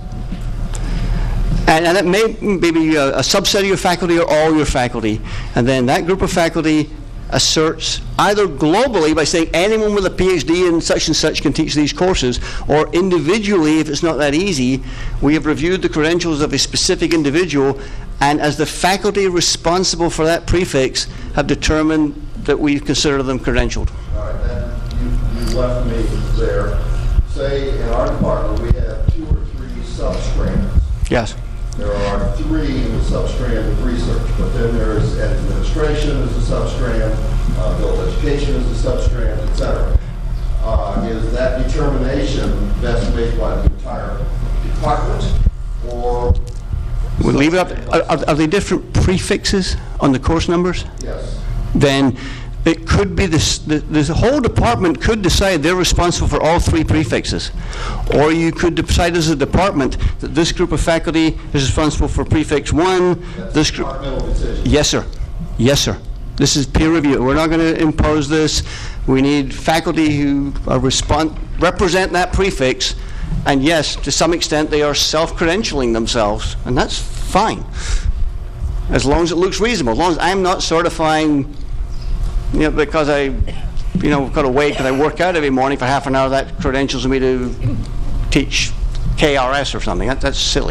F: And, and it may, may be a, a subset of your faculty or all your faculty. And then that group of faculty asserts either globally by saying anyone with a P H D in such and such can teach these courses, or individually, if it's not that easy, we have reviewed the credentials of a specific individual, and as the faculty responsible for that prefix have determined that we consider them credentialed.
G: All right, then you, you left me there. Say in our department we have two or three sub-strands.
F: Yes.
G: There are three in the sub-strand of research, but then there's administration as a sub-strand, uh, adult education as a sub-strand, et cetera. Uh, is that determination best made by the entire department, or?
F: We'll leave it up. Are, are they different prefixes on the course numbers?
G: Yes.
F: Then it could be this, the, the whole department could decide they're responsible for all three prefixes. Or you could decide as a department that this group of faculty is responsible for prefix one.
G: That's
F: this
G: a
F: group.
G: departmental decision.
F: Yes, sir. Yes, sir. This is peer review. We're not going to impose this. We need faculty who are respond, represent that prefix. And yes, to some extent, they are self-credentialing themselves. And that's fine. As long as it looks reasonable. As long as I'm not certifying, you know, because I, you know, got to wait because I work out every morning for half an hour, that credentials me to teach K R S or something. That, that's silly.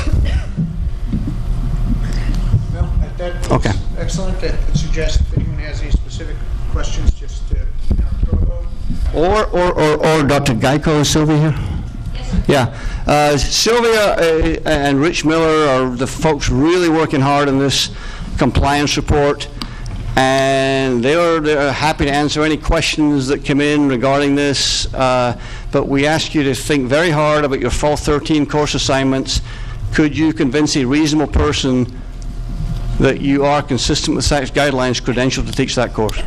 B: Well, that
F: Okay.
B: excellent. I would suggest if anyone has any specific questions, just uh, you know, throw it over.
F: Or, or, or, or Doctor Geico, is Sylvia here? Yeah. Uh, Sylvia uh, and Rich Miller are the folks really working hard on this compliance report, and they are they're happy to answer any questions that come in regarding this. Uh, but we ask you to think very hard about your fall thirteen course assignments. Could you convince a reasonable person that you are consistent with S A C guidelines credentialed to teach that course?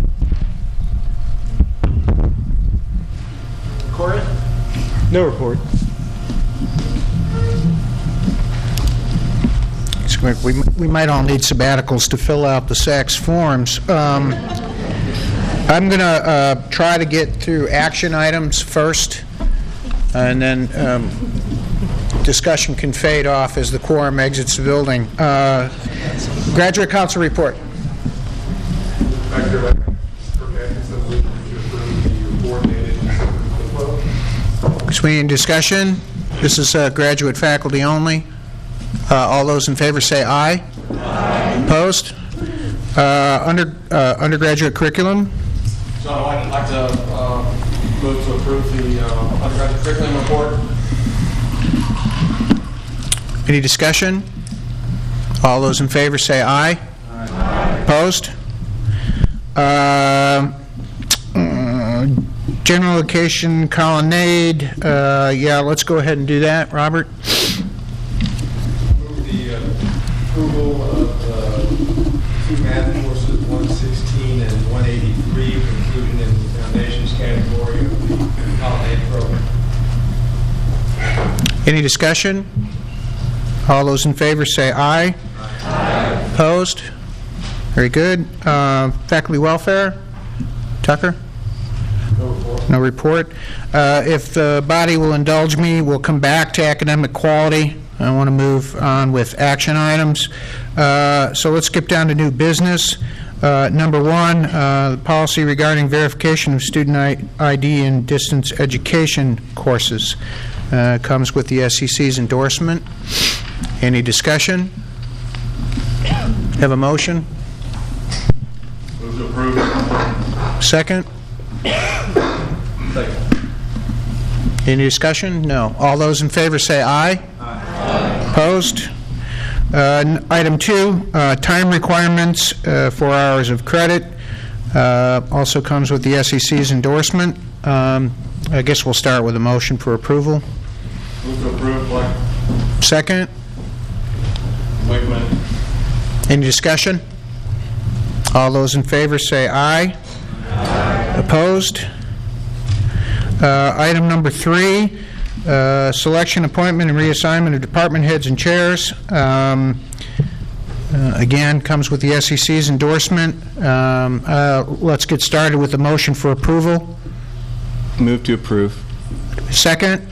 B: Corey?
A: No report.
B: So we, we might all need sabbaticals to fill out the S A C forms. Um, I'm going to uh, try to get through action items first, and then um, discussion can fade off as the quorum exits the building. Uh, graduate council report.
H: Thank you.
B: Between discussion, this is uh, graduate faculty only. Uh, all those in favor say aye. Aye. Opposed? Uh, under uh, undergraduate curriculum.
I: So I'd like to uh, move to approve the uh, undergraduate curriculum report.
B: Any discussion? All those in favor say aye. Aye. Opposed? Uh, uh, general location colonnade. Uh, yeah, let's go ahead and do that. Robert?
H: Move the uh, approval of uh, two math courses, one sixteen and one eighty-three, for inclusion in the foundations category of the colonnade program.
B: Any discussion? All those in favor say aye. Aye. Opposed? Very good. Uh, faculty welfare? Tucker?
H: No report.
B: No report. Uh, if the body will indulge me, we'll come back to academic quality. I want to move on with action items. Uh, so let's skip down to new business. Uh, number one, uh, the policy regarding verification of student I D in distance education courses uh, comes with the S E C's endorsement. Any discussion? Have a motion?
H: Move to approve.
B: Second?
H: Second.
B: Any discussion? No. All those in favor say aye. Aye. Opposed? Uh, n- item two, uh, time requirements, uh, four hours of credit. Uh, also comes with the S E C's endorsement. Um, I guess we'll start with a motion for approval.
H: Move to approve. Black.
B: Second?
H: Wakeman.
B: Any discussion? All those in favor say aye. Aye. Opposed? Uh, item number three, uh, selection, appointment, and reassignment of department heads and chairs. Um, uh, again, comes with the S E C's endorsement. Um, uh, let's get started with the motion for approval.
J: Move to approve.
B: Second?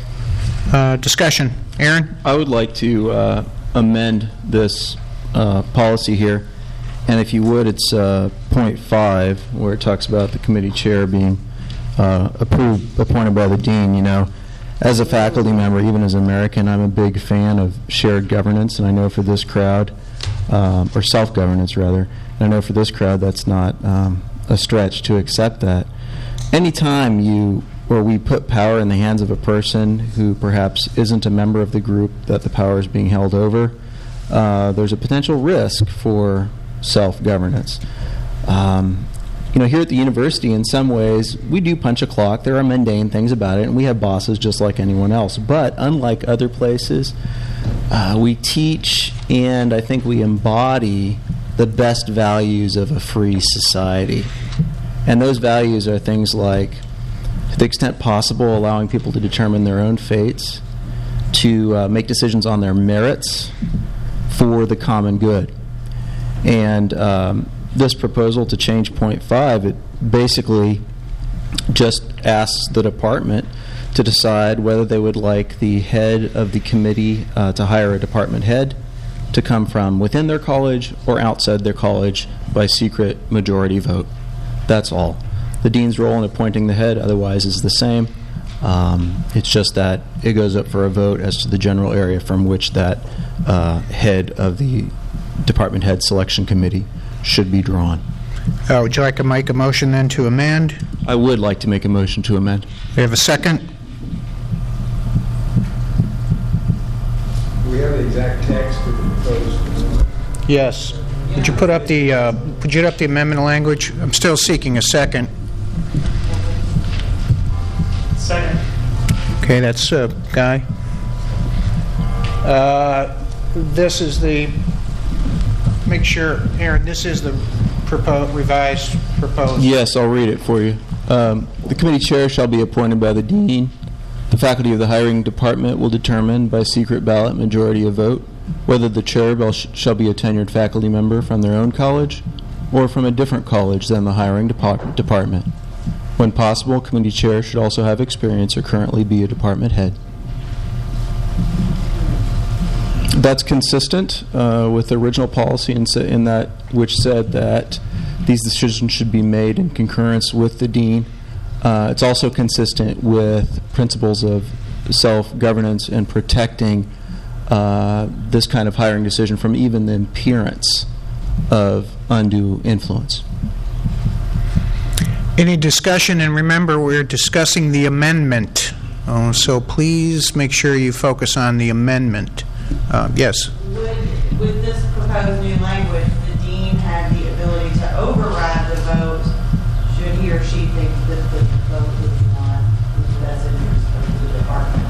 B: Uh, discussion. Aaron?
J: I would like to uh, amend this uh, policy here, and if you would, it's uh, point five, where it talks about the committee chair being uh, approved, appointed by the dean. You know, as a faculty member, even as an American, I'm a big fan of shared governance, and I know for this crowd, um, or self-governance rather, and I know for this crowd that's not um, a stretch to accept that. Anytime you or we put power in the hands of a person who perhaps isn't a member of the group that the power is being held over, uh, there's a potential risk for self-governance. Um, you know, here at the university, in some ways, we do punch a clock. There are mundane things about it, and we have bosses just like anyone else. But unlike other places, uh, we teach and I think we embody the best values of a free society. And those values are things like, to the extent possible, allowing people to determine their own fates, to uh, make decisions on their merits for the common good. And um, this proposal to change point five, it basically just asks the department to decide whether they would like the head of the committee uh, to hire a department head to come from within their college or outside their college by secret majority vote. That's all. The dean's role in appointing the head otherwise is the same. Um, it's just that it goes up for a vote as to the general area from which that uh, head of the department head selection committee should be drawn.
B: Uh, would you like to make a motion then to amend?
J: I would like to make a motion to amend.
B: We have a second?
H: Do we have the exact text of the proposed?
B: Yes. Would you put up the uh, put you up the amendment language? I'm still seeking a second.
C: Second.
B: Okay, that's uh, Guy. Uh, this is the. Make sure, Aaron. This is the proposed revised proposed.
J: Yes, I'll read it for you. Um, the committee chair shall be appointed by the dean. The faculty of the hiring department will determine by secret ballot majority of vote whether the chair shall be a tenured faculty member from their own college or from a different college than the hiring depart- department. When possible, committee chair should also have experience or currently be a department head. That's consistent uh, with the original policy in, sa- in that which said that these decisions should be made in concurrence with the dean. Uh, it's also consistent with principles of self-governance and protecting uh, this kind of hiring decision from even the appearance of undue influence.
B: Any discussion? And remember, we're discussing the amendment. Oh, so please make sure you focus on the amendment. Uh, yes.
K: Would, with this proposed new language, the dean have the ability to override the vote should he or she think that the vote is not in the best interest of the department?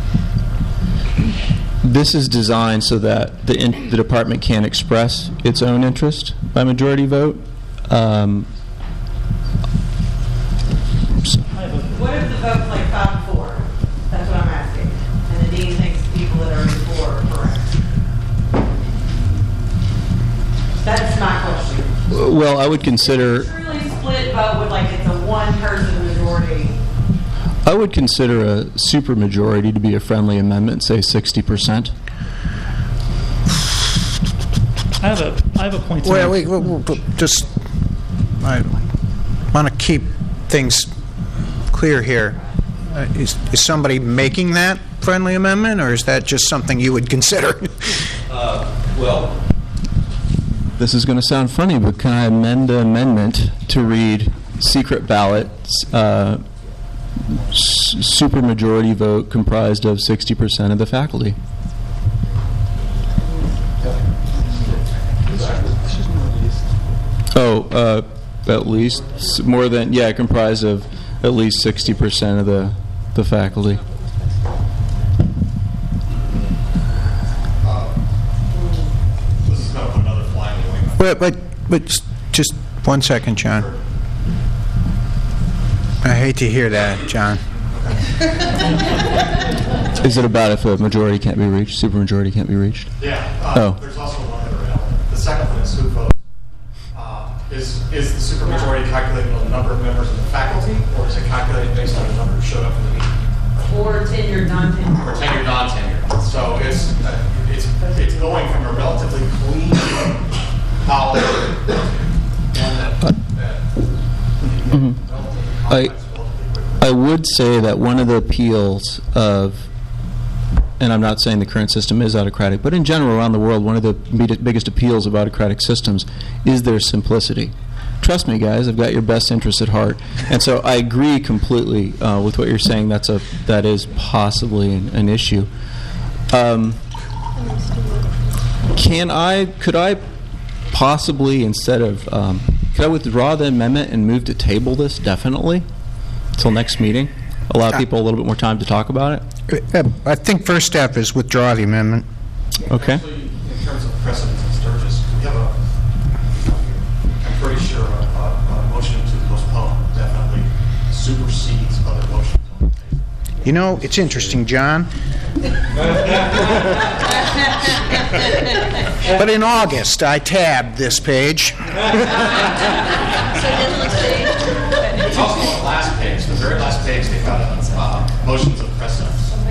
J: This is designed so that the, in, the department can express its own interest by majority vote. Um,
K: What if the vote's like five to four? That's what I'm asking. And the dean thinks the people that are in four are correct. That's my question.
J: well, I would consider...
K: Truly split vote with like it's a one-person majority.
J: I would consider a supermajority to be a friendly amendment, say sixty percent.
L: I have a, I have a point to
B: Well,
L: make.
B: wait, wait, wait, just, I want to keep things clear here. Uh, is, is somebody making that friendly amendment, or is that just something you would consider?
A: Uh, well,
J: This is going to sound funny, but can I amend the amendment to read secret ballot, uh, s- supermajority vote comprised of sixty percent of the faculty? Oh, uh, at least s- more than, yeah, comprised of at least sixty percent of the, the faculty.
I: This is going to put another flag in the wing.
B: But, but, but s- just one second, John. I hate to hear that, John.
J: Is it about if a majority can't be reached, supermajority can't be reached?
I: Yeah. Uh,
J: Oh.
I: There's also one other element. The second one is who votes. Uh, is is the supermajority calculated on the number of members of the faculty, or is it calculated based on the number who showed up for the meeting?
K: Or tenured, non-tenured.
I: Or tenured, non-tenured. So it's uh, it's it's going from a relatively clean policy. one that- that-
J: Mhm. I I would say that one of the appeals of, and I'm not saying the current system is autocratic, but in general around the world, one of the big- biggest appeals of autocratic systems is their simplicity. Trust me, guys, I've got your best interests at heart, and so I agree completely uh, with what you're saying. That's a that is possibly an, an issue. Um, can I? Could I possibly, instead of, um, could I withdraw the amendment and move to table this definitely till next meeting? Allow people a little bit more time to talk about it.
B: Uh, I think first step is withdraw the amendment.
J: Okay.
I: Actually, in terms of precedence in Sturgis, we have a, I'm pretty sure a, a, a motion to postpone definitely supersedes other motions on the table.
B: You know, it's interesting, John. But in August, I tabbed this page.
I: It's also on the last page, the very last page, they've got uh, motions of precedence.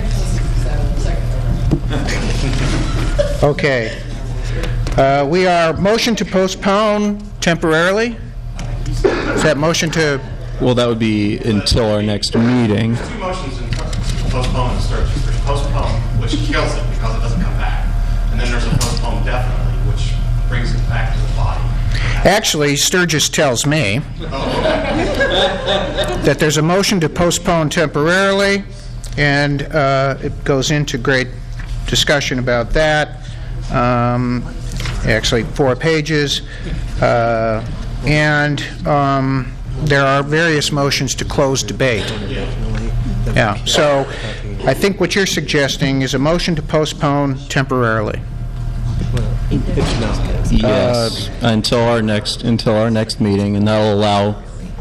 B: Okay. Uh, we are motion to postpone temporarily. Is that motion to...
J: Well, that would be until our next meeting.
I: There's two motions in postpone and Sturgis. There's postpone, which kills it because it doesn't come back. And then there's a postpone definitely, which brings it back to the body.
B: Actually, Sturgis tells me that there's a motion to postpone temporarily, and uh, it goes into great discussion about that. Um, actually, four pages. Uh, and um, there are various motions to close debate. Yeah, so I think what you're suggesting is a motion to postpone temporarily.
J: Yes, until our next until our next meeting, and that'll allow.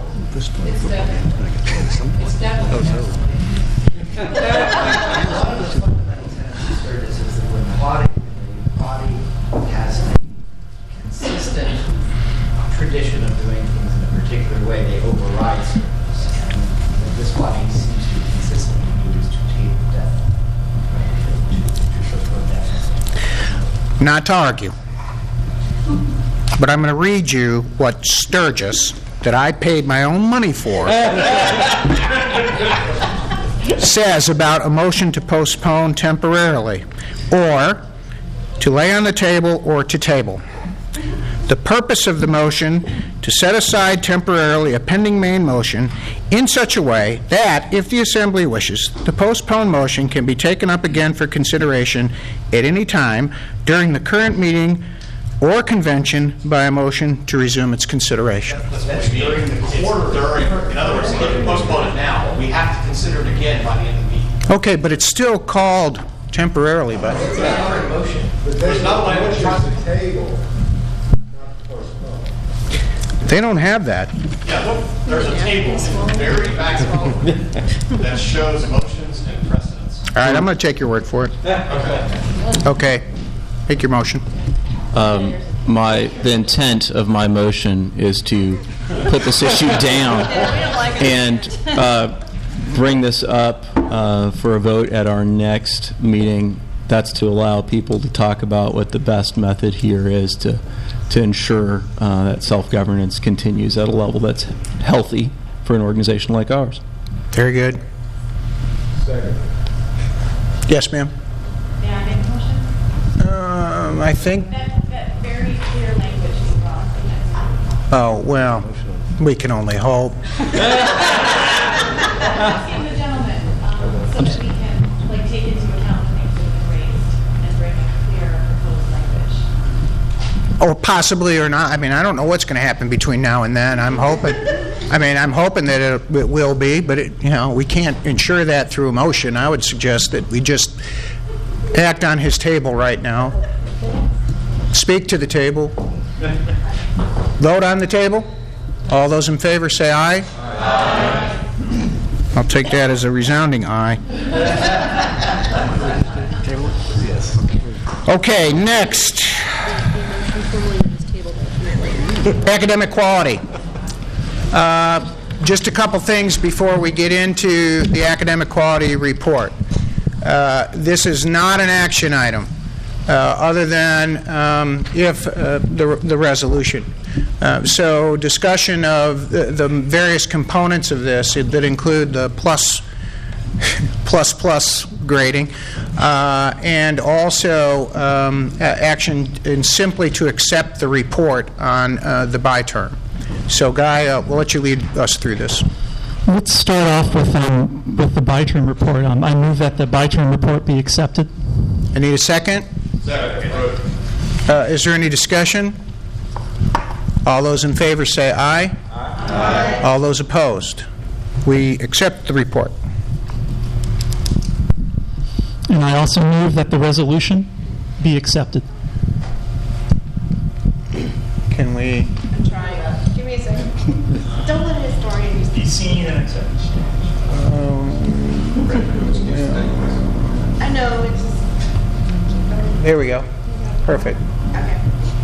M: Consistent tradition of doing things in a particular way, they override service. And what this body seems to consistently do is to table death, to, to postpone death.
B: Not to argue. But I'm going to read you what Sturgis, that I paid my own money for, says about a motion to postpone temporarily, or to lay on the table or to table. The purpose of the motion to set aside temporarily a pending main motion in such a way that, if the Assembly wishes, the postponed motion can be taken up again for consideration at any time during the current meeting or convention by a motion to resume its consideration.
I: That's during the quarter. During, in other words, you can postpone it now, but we have to consider it again by the end of the meeting.
B: Okay, but it's still called temporarily, but...
I: It's not a motion.
H: There's
I: not a language
H: the table, not postpone.
B: They don't have that.
I: Yeah, look, there's a table in the very back that shows motions and precedents.
B: All right, I'm going to take your word for it.
I: Okay.
B: Okay, make your motion.
J: Um, my the intent of my motion is to put this issue down and uh, bring this up uh, for a vote at our next meeting. That's to allow people to talk about what the best method here is to to ensure uh, that self-governance continues at a level that's healthy for an organization like ours.
B: Very good.
H: Second.
B: Yes, ma'am.
K: May I make a motion?
B: Um, I think.
K: That, that very clear language is wrong.
B: Oh well, we can only hope.
K: Asking the gentleman um, so that we can like take into account the things that have been raised and bring a clear proposed language.
B: Or possibly or not. I mean, I don't know what's going to happen between now and then. I'm hoping. I mean, I'm hoping that it, it will be, but it, you know, we can't ensure that through a motion. I would suggest that we just act on his table right now. Speak to the table. Vote on the table. All those in favor say aye. Aye. I'll take that as a resounding aye. Okay, next. Academic quality. Uh, just a couple things before we get into the academic quality report. Uh, this is not an action item, uh, other than um, if uh, the, the resolution. Uh, so discussion of the, the various components of this that include the plus plus plus grading, uh, and also um, action in simply to accept the report on uh, the bi-term. So, Guy, uh, we'll let you lead us through this.
L: Let's start off with um, with the bi-term report. Um, I move that the bi-term report be accepted.
B: I need a second.
I: Second.
B: Uh, is there any discussion? All those in favor say aye. Aye. All those opposed? We accept the report.
L: And I also move that the resolution be accepted.
B: Can we?
N: I'm trying. Give me a second. Don't let a historian use
L: Be seen and accepted.
B: Um, yeah.
N: I know, it's just...
B: There we go. Perfect.
N: Okay.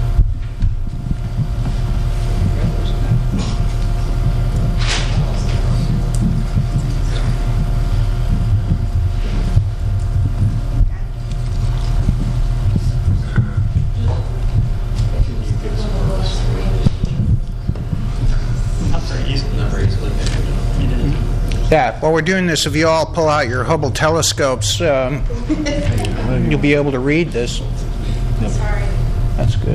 B: Yeah, while we're doing this, if you all pull out your Hubble telescopes, um, you'll be able to read this.
N: Sorry.
B: That's good.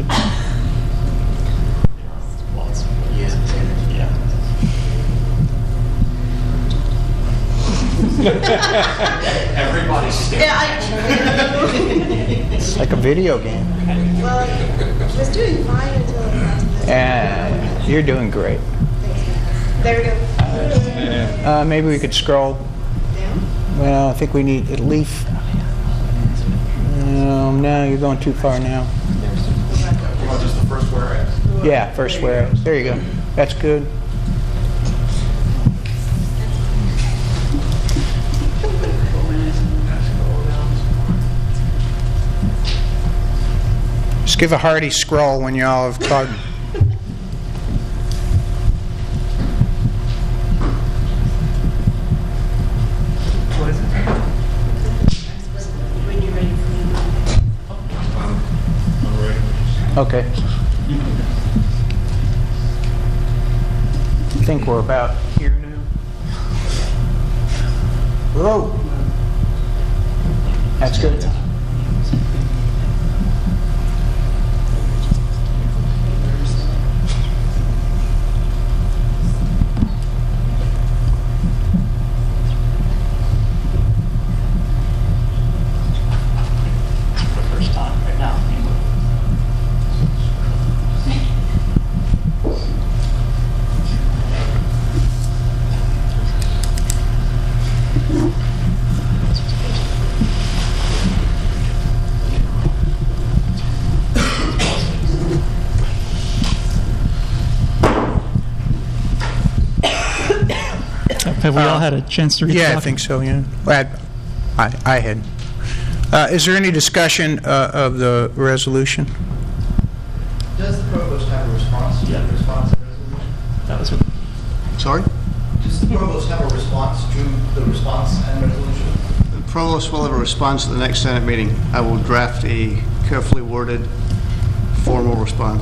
I: Everybody's staring.
N: Yeah, I...
B: It's like a video game.
N: Well, I was doing fine until I got to this.
B: Uh, you're doing great.
N: There we go.
B: Uh, maybe we could scroll.
N: Down?
B: Well, I think we need at least. Um, no, you're going too far now.
I: Well, just the first whereas.
B: Yeah, first whereas. There you go. That's good. Just give a hearty scroll when you all have caught.
N: When you're ready for me.
I: I'm ready.
B: Okay. I think we're about here now. Whoa. That's good.
L: Have we
B: Uh,
L: all had a chance to read the
B: Yeah, I
L: document?
B: think so, yeah. Well, I I had. Uh, Is there any discussion uh, of the resolution?
M: Does the provost have a response to the response to the resolution?
L: That was what.
F: Sorry?
M: Does the provost have a response to the response and resolution?
F: The provost will have a response at the next Senate meeting. I will draft a carefully worded, formal response.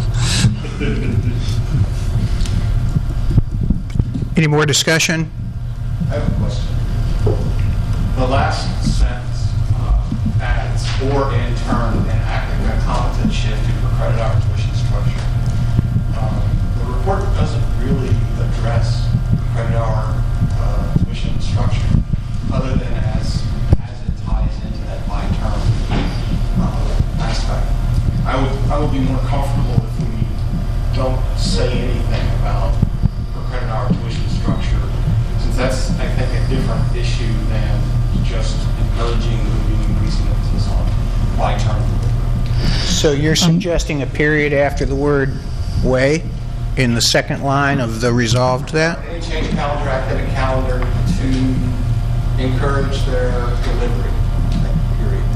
B: Any more discussion?
I: I have a question. The last sentence uh, adds, or in turn, enacting a competent shift for credit hour tuition structure. Um, the report doesn't really address credit hour uh, tuition structure, other than as as it ties into that by term uh, aspect. I would I would be more comfortable if we don't say anything about credit hour tuition structure, since that's, I think, a different issue than just encouraging moving increasing emphasis on by term delivery.
B: So you're suggesting a period after the word "way" in the second line of the resolved that?
I: Any change calendar, academic calendar to encourage their delivery, period.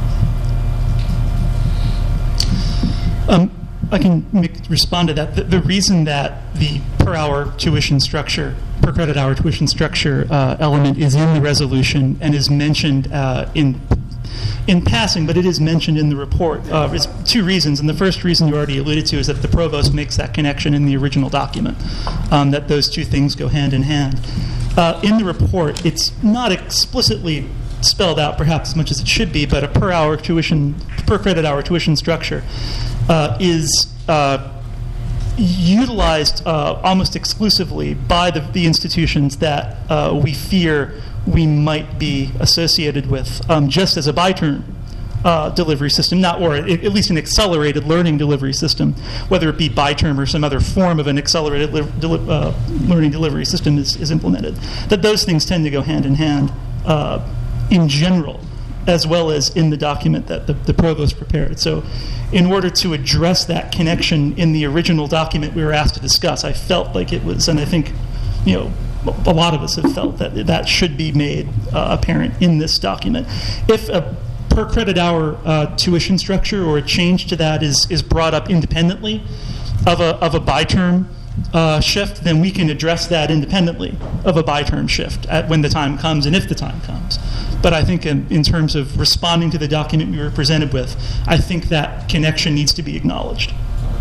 L: Um, I can make, respond to that. The, the reason that the per hour tuition structure, per credit hour tuition structure uh, element is in the resolution and is mentioned uh, in in passing, but it is mentioned in the report, uh, is two reasons. And the first reason you already alluded to is that the provost makes that connection in the original document, um, that those two things go hand in hand. Uh, in the report, it's not explicitly spelled out perhaps as much as it should be, but a per hour tuition, per credit hour tuition structure uh, is uh, utilized uh, almost exclusively by the, the institutions that uh, we fear we might be associated with, um, just as a by-term uh, delivery system, not or at least an accelerated learning delivery system, whether it be by-term or some other form of an accelerated li- deli- uh, learning delivery system is, is implemented. That those things tend to go hand in hand uh, in general, as well as in the document that the, the provost prepared. So in order to address that connection in the original document we were asked to discuss, I felt like it was, and I think, you know, a lot of us have felt that that should be made uh, apparent in this document. If a per credit hour uh, tuition structure or a change to that is, is brought up independently of a, of a bi-term uh, shift, then we can address that independently of a bi-term shift at when the time comes and if the time comes. But I think in, in terms of responding to the document we were presented with, I think that connection needs to be acknowledged.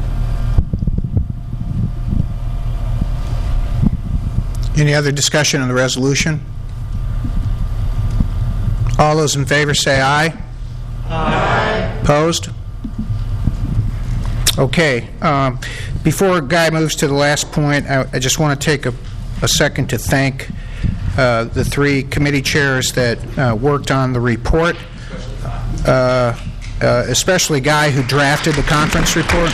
B: Any other discussion on the resolution? All those in favor say aye. Aye. Opposed? Okay. Um, before Guy moves to the last point, I, I just want to take a, a second to thank uh, the three committee chairs that uh, worked on the report, uh, uh, especially Guy, who drafted the conference report.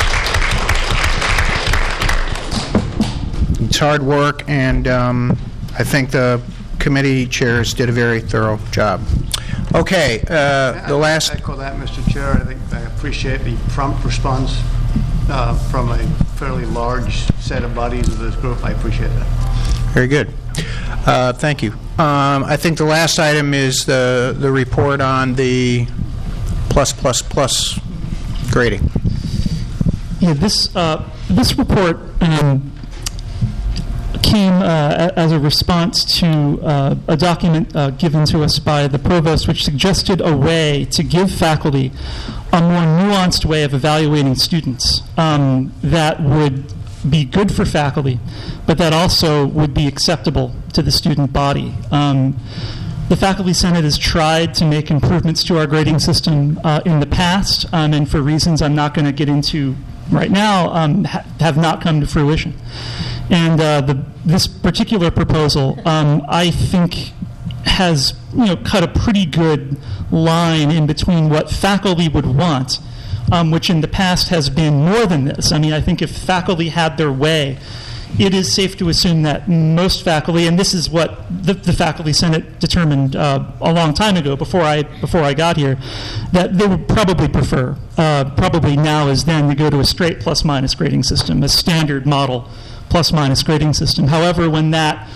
B: It's hard work, and um, I think the committee chairs did a very thorough job. Okay, uh, the last...
F: I echo that, Mister Chair. I think I appreciate the prompt response uh, from a fairly large set of bodies of this group. I appreciate that.
B: Very good. Uh, thank you. Um, I think the last item is the, the report on the plus, plus, plus grading.
L: Yeah, this, uh, this report... Um, came uh, as a response to uh, a document uh, given to us by the provost, which suggested a way to give faculty a more nuanced way of evaluating students um, that would be good for faculty, but that also would be acceptable to the student body. Um, the Faculty Senate has tried to make improvements to our grading system uh, in the past, um, and for reasons I'm not going to get into right now, um, ha- have not come to fruition. And uh, the, this particular proposal, um, I think, has you know cut a pretty good line in between what faculty would want, um, which in the past has been more than this. I mean, I think if faculty had their way, it is safe to assume that most faculty, and this is what the, the Faculty Senate determined uh, a long time ago, before I before I got here, that they would probably prefer, uh, probably now as then, to go to a straight plus-minus grading system, a standard model plus-minus grading system. However, when that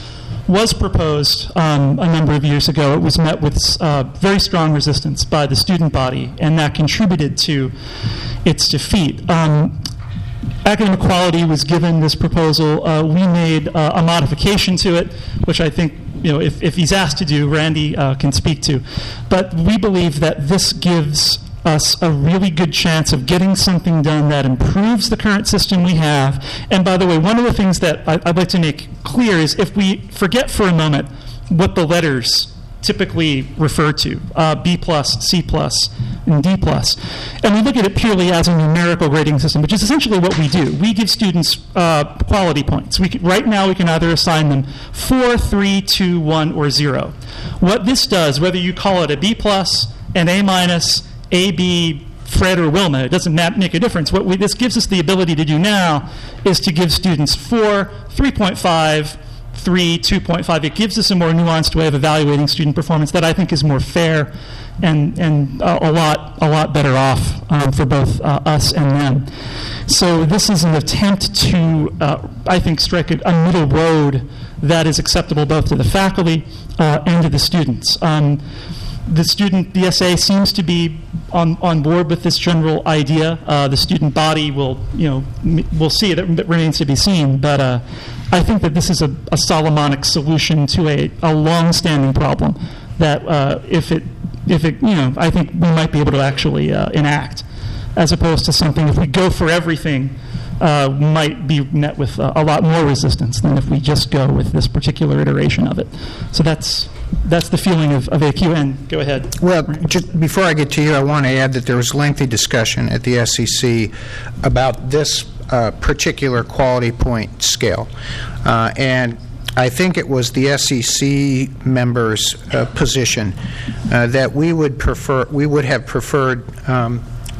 L: was proposed um, a number of years ago. It was met with uh, very strong resistance by the student body, and that contributed to its defeat. Um, Academic Quality was given this proposal. Uh, we made uh, a modification to it, which I think, you know, if, if he's asked to do, Randy uh, can speak to. But we believe that this gives us a really good chance of getting something done that improves the current system we have. And by the way, one of the things that I, I'd like to make clear is if we forget for a moment what the letters typically refer to, uh, B plus, C plus, and D plus, and we look at it purely as a numerical grading system, which is essentially what we do. We give students uh, quality points. We can, right now we can either assign them four, three, two, one, or zero. What this does, whether you call it a B plus, an A minus, A, B, Fred, or Wilma, it doesn't make a difference. What we, this gives us the ability to do now is to give students four, three point five, three, two point five. It gives us a more nuanced way of evaluating student performance that I think is more fair and and uh, a lot a lot better off um, for both uh, us and them. So this is an attempt to, uh, I think, strike a, a middle road that is acceptable both to the faculty uh, and to the students. Um, the student, the S A seems to be on, on board with this general idea. Uh, the student body will, you know, m- we'll see. It, it remains to be seen. But uh, I think that this is a, a Solomonic solution to a, a long-standing problem that uh, if it, if it, you know, I think we might be able to actually uh, enact, as opposed to something if we go for everything, uh, might be met with uh, a lot more resistance than if we just go with this particular iteration of it. So that's that's the feeling of, of A Q N. Go ahead.
B: Well, just before I get to you, I want to add that there was lengthy discussion at the S E C about this uh, particular quality point scale. Uh, and I think it was the S E C members' uh, position uh, that we would prefer, we would have preferred um,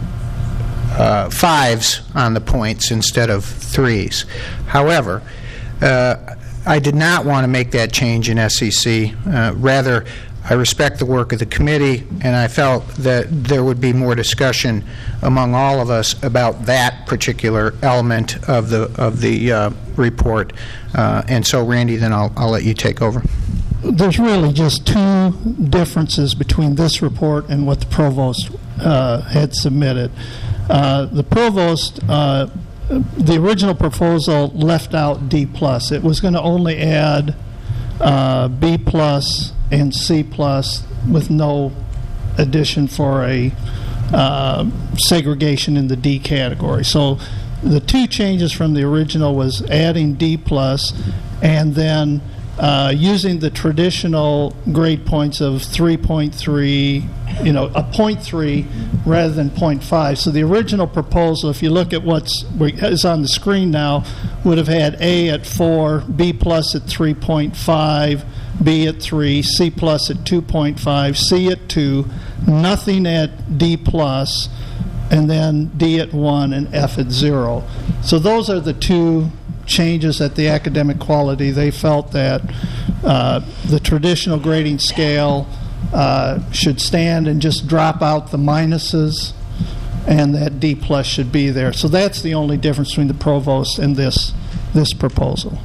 B: uh, fives on the points instead of threes. However, uh, I did not want to make that change in S E C. Uh, rather, I respect the work of the committee, and I felt that there would be more discussion among all of us about that particular element of the of the uh, report. Uh, and so, Randy, then I'll, I'll let you take over.
O: There's really just two differences between this report and what the provost uh, had submitted. Uh, the provost, uh, the original proposal left out D plus. It was going to only add uh, B plus and C plus with no addition for a uh, segregation in the D category. So the two changes from the original was adding D plus and then uh, using the traditional grade points of three point three, you know, a point three rather than point five. So the original proposal, if you look at what's is on the screen now, would have had A at four, B plus at three point five, B at three, C plus at two point five, C at two, nothing at D plus, and then D at one and F at zero. So those are the two changes at the academic quality. They felt that uh, the traditional grading scale uh, should stand and just drop out the minuses, and that D plus should be there. So that's the only difference between the provost and this this proposal.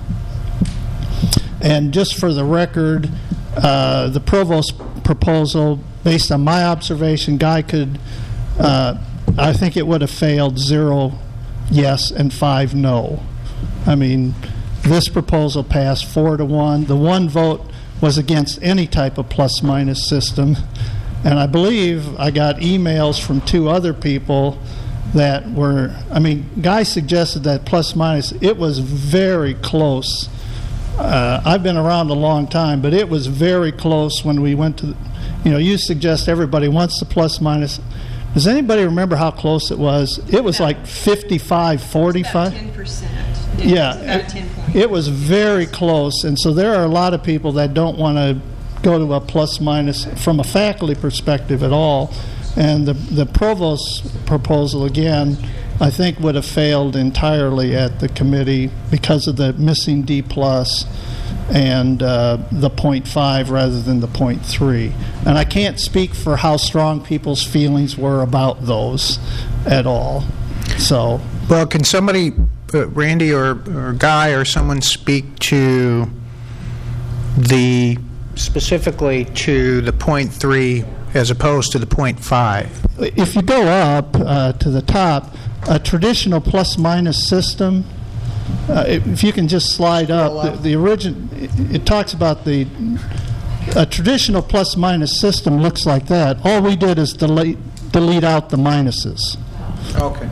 O: And just for the record, uh, the provost proposal, based on my observation, Guy could, uh, I think it would have failed zero yes and five no. I mean, this proposal passed four to one. The one vote was against any type of plus-minus system. And I believe I got emails from two other people that were, I mean, Guy suggested that plus-minus, it was very close. Uh, I've been around a long time, but it was very close when we went to, the, you know, you suggest everybody wants the plus-minus. Does anybody remember how close it was? It was like fifty-five forty-five.
E: ten percent.
O: Yeah, it, it was very close, and so there are a lot of people that don't want to go to a plus-minus from a faculty perspective at all. And the the provost proposal, again, I think would have failed entirely at the committee because of the missing D plus and uh, the point five rather than the point three. And I can't speak for how strong people's feelings were about those at all. So,
B: well, can somebody, uh, Randy or, or Guy or someone, speak to the specifically to the point three as opposed to the point five.
O: If you go up uh, to the top, a traditional plus-minus system, uh, if you can just slide up, the, the origin, it, it talks about the, a traditional plus-minus system looks like that. All we did is delete, delete out the minuses.
B: Okay.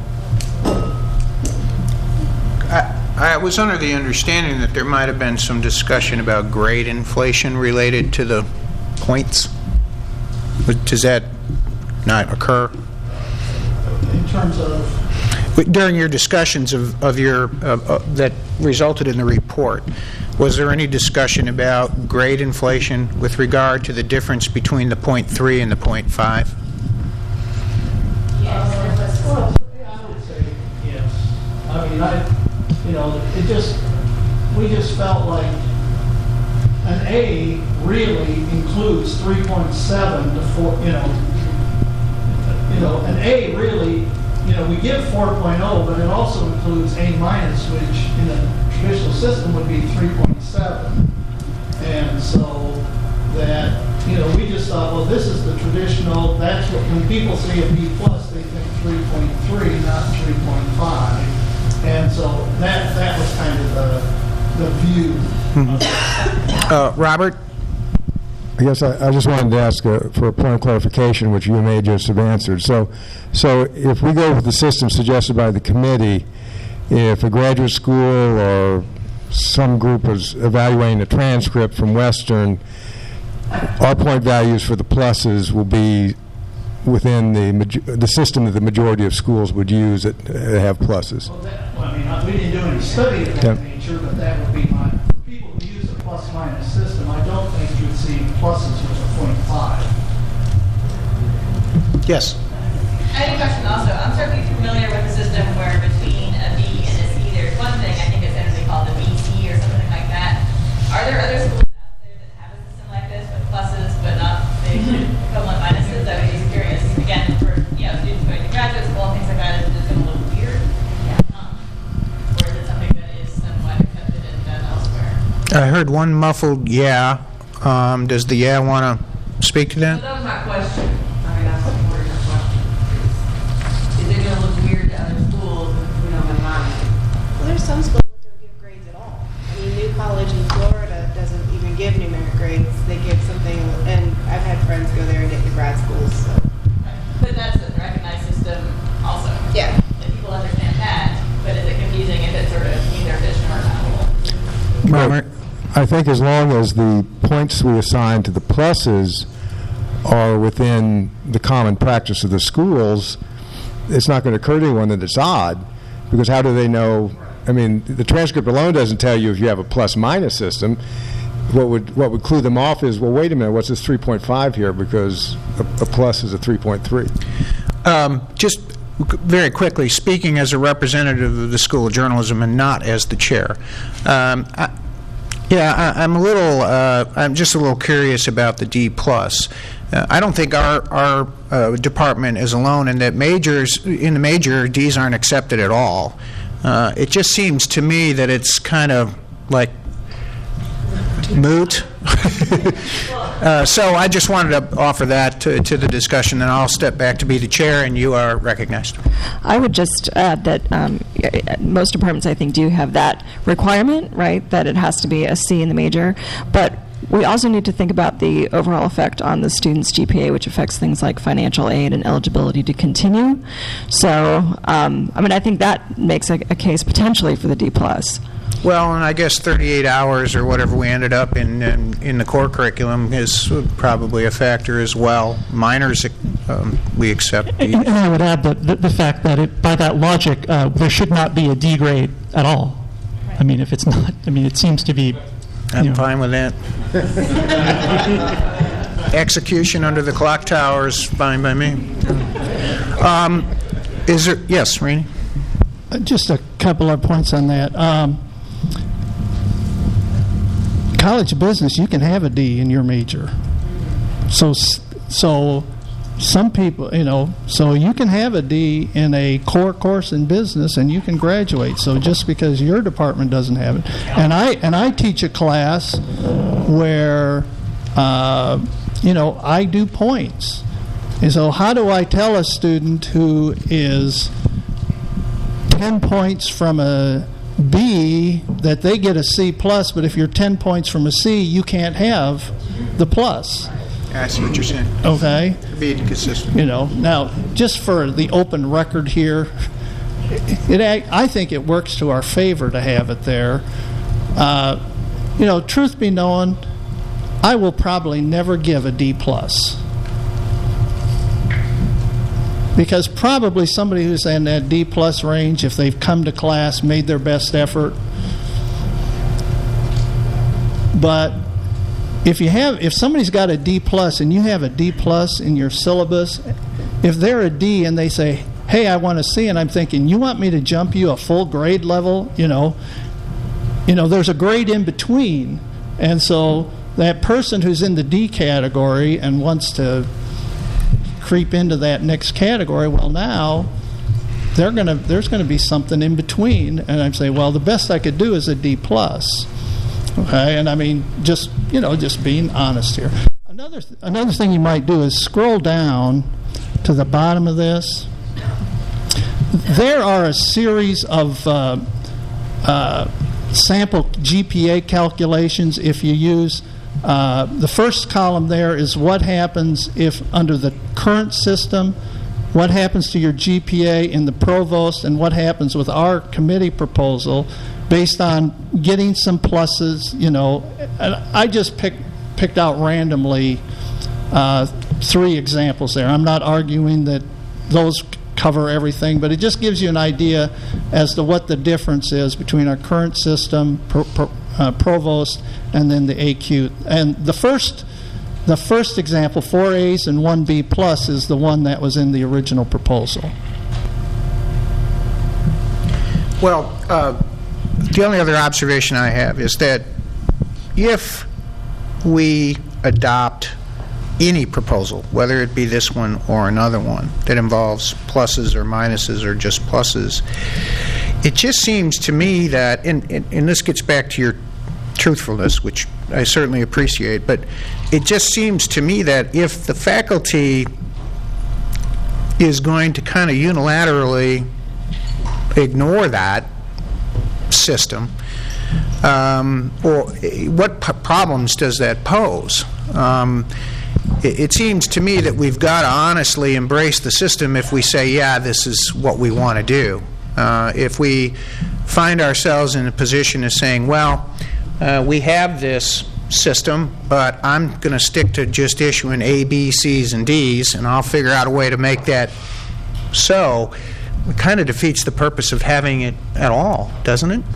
B: I, I was under the understanding that there might have been some discussion about grade inflation related to the points. But does that not occur?
O: In terms of?
B: During your discussions of, of your uh, uh, that resulted in the report, was there any discussion about grade inflation with regard to the difference between the point three and the point five?
O: Yes. Well, I would say yes. I mean, I, you know, it just, we just felt like an A really includes three point seven to four, you know, you know, an A really, you know, we give four point oh, but it also includes A minus, which in a traditional system would be three point seven. And so that, you know, we just thought, well, this is the traditional, that's what, when people say a B plus, they think three point three, not three point five. And so that, that was kind of the, the view.
B: Mm-hmm. uh, Robert?
P: I guess I, I just wanted to ask uh, for a point of clarification, which you may just have answered. So, so if we go with the system suggested by the committee, if a graduate school or some group is evaluating a transcript from Western, our point values for the pluses will be within the the system that the majority of schools would use that have pluses.
O: Well, that, well, I mean, we didn't do any study of that yep. nature, but that would be my. For people who use a plus-minus system, I don't think you'd see pluses with a point five.
B: Yes.
Q: I have a question also. I'm certainly familiar with the system where between a B and a C, there's one thing, I think it's generally called a B C or something like that. Are there other schools out there that have a system like this with pluses but not the equivalent minuses? I was just curious. Again, for you know students going to graduate school and things like that, is it just going to look weird? Yeah. Um, or is it something that is somewhat accepted and done elsewhere?
B: I heard one muffled yeah. Um, does the yeah want to speak to that?
Q: Well, that was my question. I mean, that's more your question. Is it going to look weird to other schools if we don't have mine?
N: Well, there's some schools that don't give grades at all. I mean, New College in Florida doesn't even give numeric grades. They give something, and I've had friends go there and get to grad schools. So.
Q: But that's a recognized system also.
N: Yeah.
Q: Like people understand that, but is it confusing if it's sort of either fish or fowl?
P: Robert? I think as long as the points we assign to the pluses are within the common practice of the schools, it's not going to occur to anyone that it's odd, because how do they know? I mean, the transcript alone doesn't tell you if you have a plus-minus system. What would what would clue them off is, well, wait a minute, what's this three point five here? Because a, a plus is a three point three.
B: Um, just very quickly, speaking as a representative of the School of Journalism and not as the chair, um, I, yeah, I, I'm a little, uh, I'm just a little curious about the D plus. Uh, I don't think our our uh, department is alone in that majors in the major D's aren't accepted at all. Uh, it just seems to me that it's kind of like moot. uh, so I just wanted to offer that to, to the discussion, and I'll step back to be the chair, and you are recognized.
R: I would just add that um, most departments, I think, do have that requirement, right, that it has to be a C in the major. But we also need to think about the overall effect on the student's G P A, which affects things like financial aid and eligibility to continue. So, um, I mean, I think that makes a, a case potentially for the D plus.
B: Well, and I guess thirty-eight hours or whatever we ended up in in, in the core curriculum is probably a factor as well. Minors, um, we accept.
L: And, and I would add that the, the fact that it, by that logic, uh, there should not be a D grade at all. Right. I mean, if it's not, I mean, it seems to be.
B: I'm
L: you know.
B: fine with that. Execution under the clock tower is fine by me. Um, is there? Yes, Rainey?
O: Just a couple of points on that. Um, college business, you can have a D in your major. So, so some people, you know, so you can have a D in a core course in business and you can graduate. So just because your department doesn't have it, and I and I teach a class where, uh, you know, I do points. And so how do I tell a student who is ten points from a B that they get a C plus, but if you're ten points from a C, you can't have the plus?
B: I see what you're saying.
O: Okay.
B: Be consistent.
O: You know, now, just for the open record here, it, it I think it works to our favor to have it there. Uh, you know, truth be known, I will probably never give a D plus. Because probably somebody who's in that D plus range, if they've come to class, made their best effort. But if you have, if somebody's got a D plus and you have a D plus in your syllabus, if they're a D and they say, "Hey, I want a C," and I'm thinking, "You want me to jump you a full grade level?" You know, you know, there's a grade in between, and so that person who's in the D category and wants to creep into that next category, well, now they're gonna there's going to be something in between, and I'm saying, well, the best I could do is a D plus. Okay, and I mean, just you know, just being honest here. Another th- another thing you might do is scroll down to the bottom of this. There are a series of uh, uh, sample G P A calculations. If you use uh, the first column, there is what happens if under the current system, what happens to your G P A in the provost, and what happens with our committee proposal, based on getting some pluses, you know. And I just picked picked out randomly uh, three examples there. I'm not arguing that those cover everything, but it just gives you an idea as to what the difference is between our current system, pro, pro, uh, provost, and then the A Q. And the first, the first example, four A's and one B plus, is the one that was in the original proposal.
B: Well, uh, the only other observation I have is that if we adopt any proposal, whether it be this one or another one, that involves pluses or minuses or just pluses, it just seems to me that, and, and, and this gets back to your truthfulness, which I certainly appreciate, but it just seems to me that if the faculty is going to kind of unilaterally ignore that system, um, or what p- problems does that pose? Um, it, it seems to me that we've got to honestly embrace the system if we say, yeah, this is what we want to do. Uh, if we find ourselves in a position of saying, well, uh, we have this system, but I'm going to stick to just issuing A, B, C's, and D's, and I'll figure out a way to make that so, it kind of defeats the purpose of having it at all, doesn't it?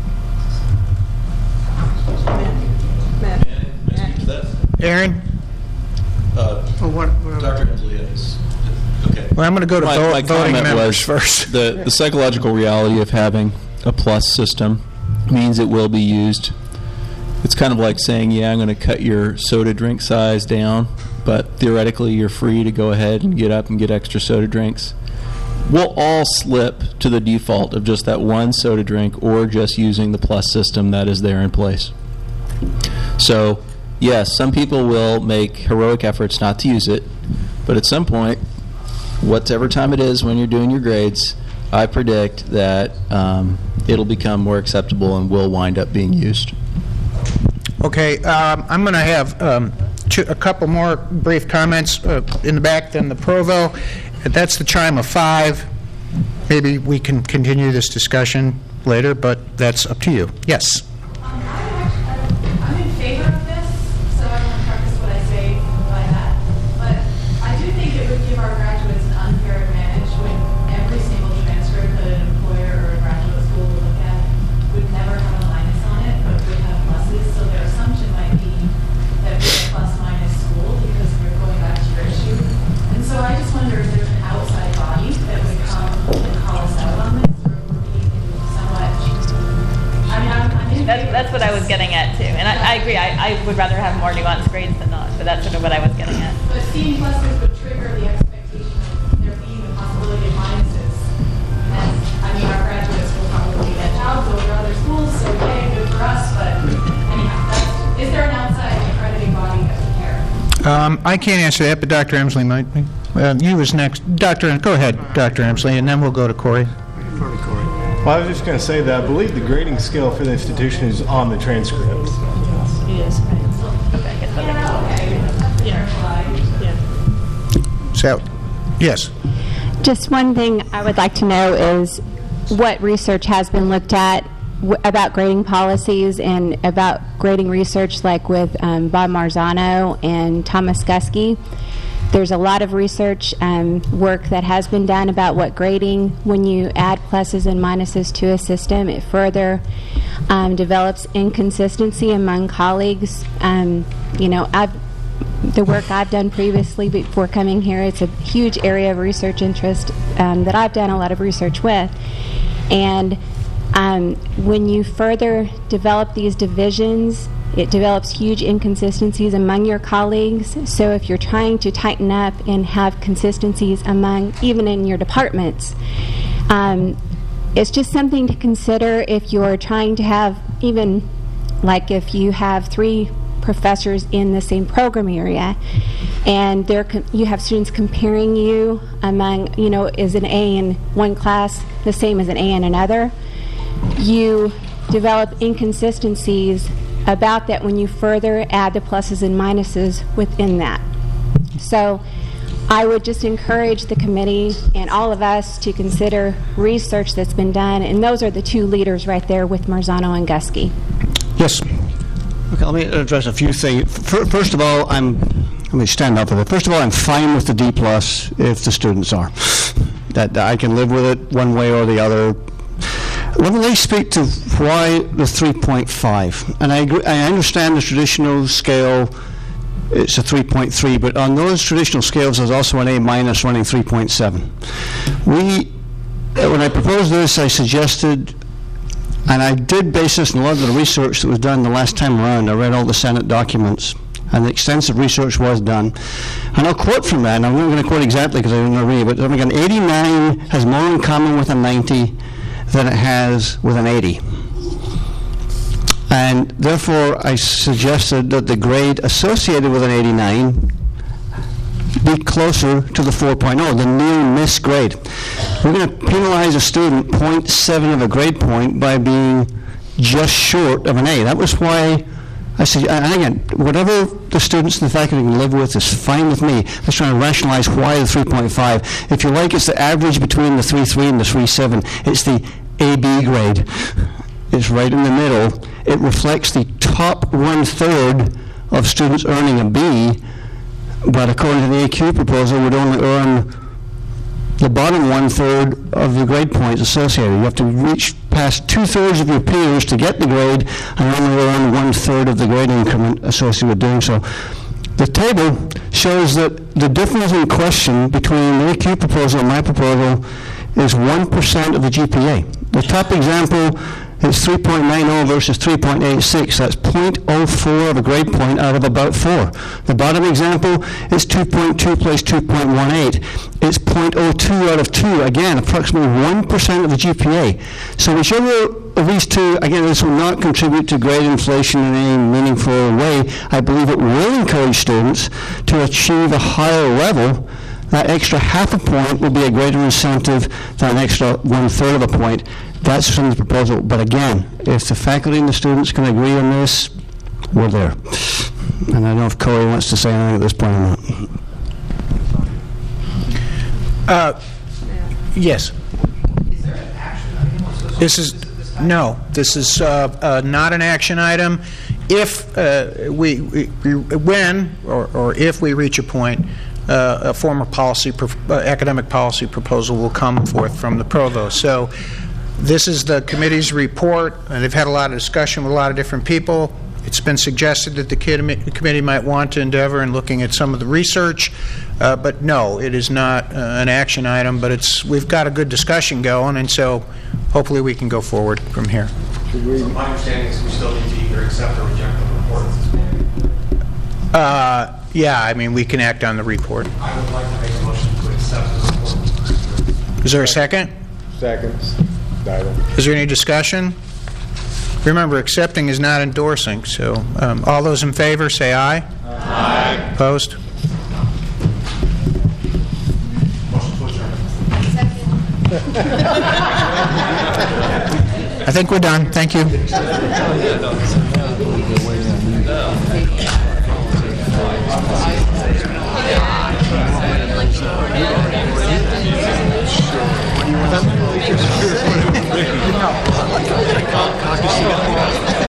B: Aaron?
S: Uh,
B: oh, what, what
S: Doctor Hensley has. Okay.
B: Well, I'm going to go to
J: my,
B: vote,
J: my
B: voting
J: comment
B: members
J: was
B: first.
J: The, the psychological reality of having a plus system means it will be used. It's kind of like saying, yeah, I'm going to cut your soda drink size down, but theoretically you're free to go ahead and get up and get extra soda drinks. We'll all slip to the default of just that one soda drink or just using the plus system that is there in place. So, yes, some people will make heroic efforts not to use it, but at some point, whatever time it is when you're doing your grades, I predict that um, it'll become more acceptable and will wind up being used.
B: Okay, um, I'm going to have um, two, a couple more brief comments uh, in the back, then the Provo. That's the chime of five. Maybe we can continue this discussion later, but that's up to you. Yes?
Q: Um, I'm, actually, I'm in favor of this, so I want to preface what I say by that. But I do think it would give our graduates an unfair advantage when every single transcript that an employer or a graduate school would look at would never have a minus on it, but would have pluses. So their assumption might be that we're a plus-minus school because we're going back to your issue. And so I just wonder if there's an outside body that would come and call us out on this, or would be somewhat. I mean, I'm, I'm in
T: That's, that's what I was getting at, too. And I, I agree. I, I would rather have more nuanced grades than not, but that's sort of what I was getting at.
Q: But seeing pluses would trigger the
B: Um, I can't answer that, but Doctor Emsley might be. Uh, you was next. Doctor, go ahead, Doctor Emsley, and then we'll go to Corey.
H: Well, I was just going to say that I believe the grading scale for the institution is on the transcript.
E: Yes.
B: So, yes.
U: Just one thing I would like to know is what research has been looked at w- about grading policies and about grading research, like with um, Bob Marzano and Thomas Gusky. There's a lot of research um, work that has been done about what grading, when you add pluses and minuses to a system, it further um, develops inconsistency among colleagues. Um, you know, I've the work I've done previously before coming here, it's a huge area of research interest um, that I've done a lot of research with. And um, when you further develop these divisions, it develops huge inconsistencies among your colleagues. So if you're trying to tighten up and have consistencies among, even in your departments, um, it's just something to consider if you're trying to have, even like if you have three professors in the same program area, and they're com- you have students comparing you among, you know, is an A in one class the same as an A in another? You develop inconsistencies about that when you further add the pluses and minuses within that. So I would just encourage the committee and all of us to consider research that's been done, and those are the two leaders right there with Marzano and Gusky.
B: Yes.
F: Okay, let me address a few things. First of all, I'm, let me stand up with it. First of all, I'm fine with the D plus if the students are. That, that I can live with it one way or the other. Let me speak to why the three point five. And I agree, I understand the traditional scale, it's a three point three, but on those traditional scales, there's also an A minus running three point seven. We, when I proposed this, I suggested, and I did base this on a lot of the research that was done the last time around. I read all the Senate documents, and extensive research was done. And I'll quote from that, and I'm not going to quote exactly because I don't know read, but I'm going, eighty-nine has more in common with a ninety than it has with an eighty. And therefore, I suggested that the grade associated with an eighty-nine be closer to the four point oh, the near miss grade. We're going to penalize a student zero point seven of a grade point by being just short of an A. That was why I said, and again, whatever the students and the faculty can live with is fine with me. Let's try to rationalize why the three point five. If you like, it's the average between the three point three and the three point seven. It's the A B grade. It's right in the middle. It reflects the top one-third of students earning a B, but according to the A Q proposal, would only earn the bottom one-third of the grade points associated. You have to reach past two-thirds of your peers to get the grade, and only earn one-third of the grade increment associated with doing so. The table shows that the difference in question between the A Q proposal and my proposal is one percent of the G P A. The top example is three point nine oh versus three point eight six. That's zero point oh four of a grade point out of about four. The bottom example is two point two plus two point one eight. It's zero point oh two out of two. Again, approximately one percent of the G P A. So whichever of these two, again, this will not contribute to grade inflation in any meaningful way. I believe it will encourage students to achieve a higher level. That extra half a point will be a greater incentive than an extra one-third of a point. That's from the proposal. But again, if the faculty and the students can agree on this, we're there. And I don't know if Corey wants to say anything at this point or
B: not. Uh, yes. This is, no, this is uh, uh, not an action item. If uh, we, we, when, or, or if we reach a point, Uh, a former policy, pro- uh, academic policy proposal will come forth from the provost. So this is the committee's report, and they've had a lot of discussion with a lot of different people. It's been suggested that the com- committee might want to endeavor in looking at some of the research, uh, but no, it is not uh, an action item, but it's we've got a good discussion going, and so hopefully we can go forward from here.
I: So my understanding is we still need to either accept or reject the report at this point.
B: Uh, yeah, I mean, we can act on the report.
I: I would like to make a motion to accept the report.
B: Is there a second?
P: Second.
B: Is there any discussion? Remember, accepting is not endorsing, so um, all those in favor say aye.
I: Aye.
B: Opposed? I think we're done. Thank you.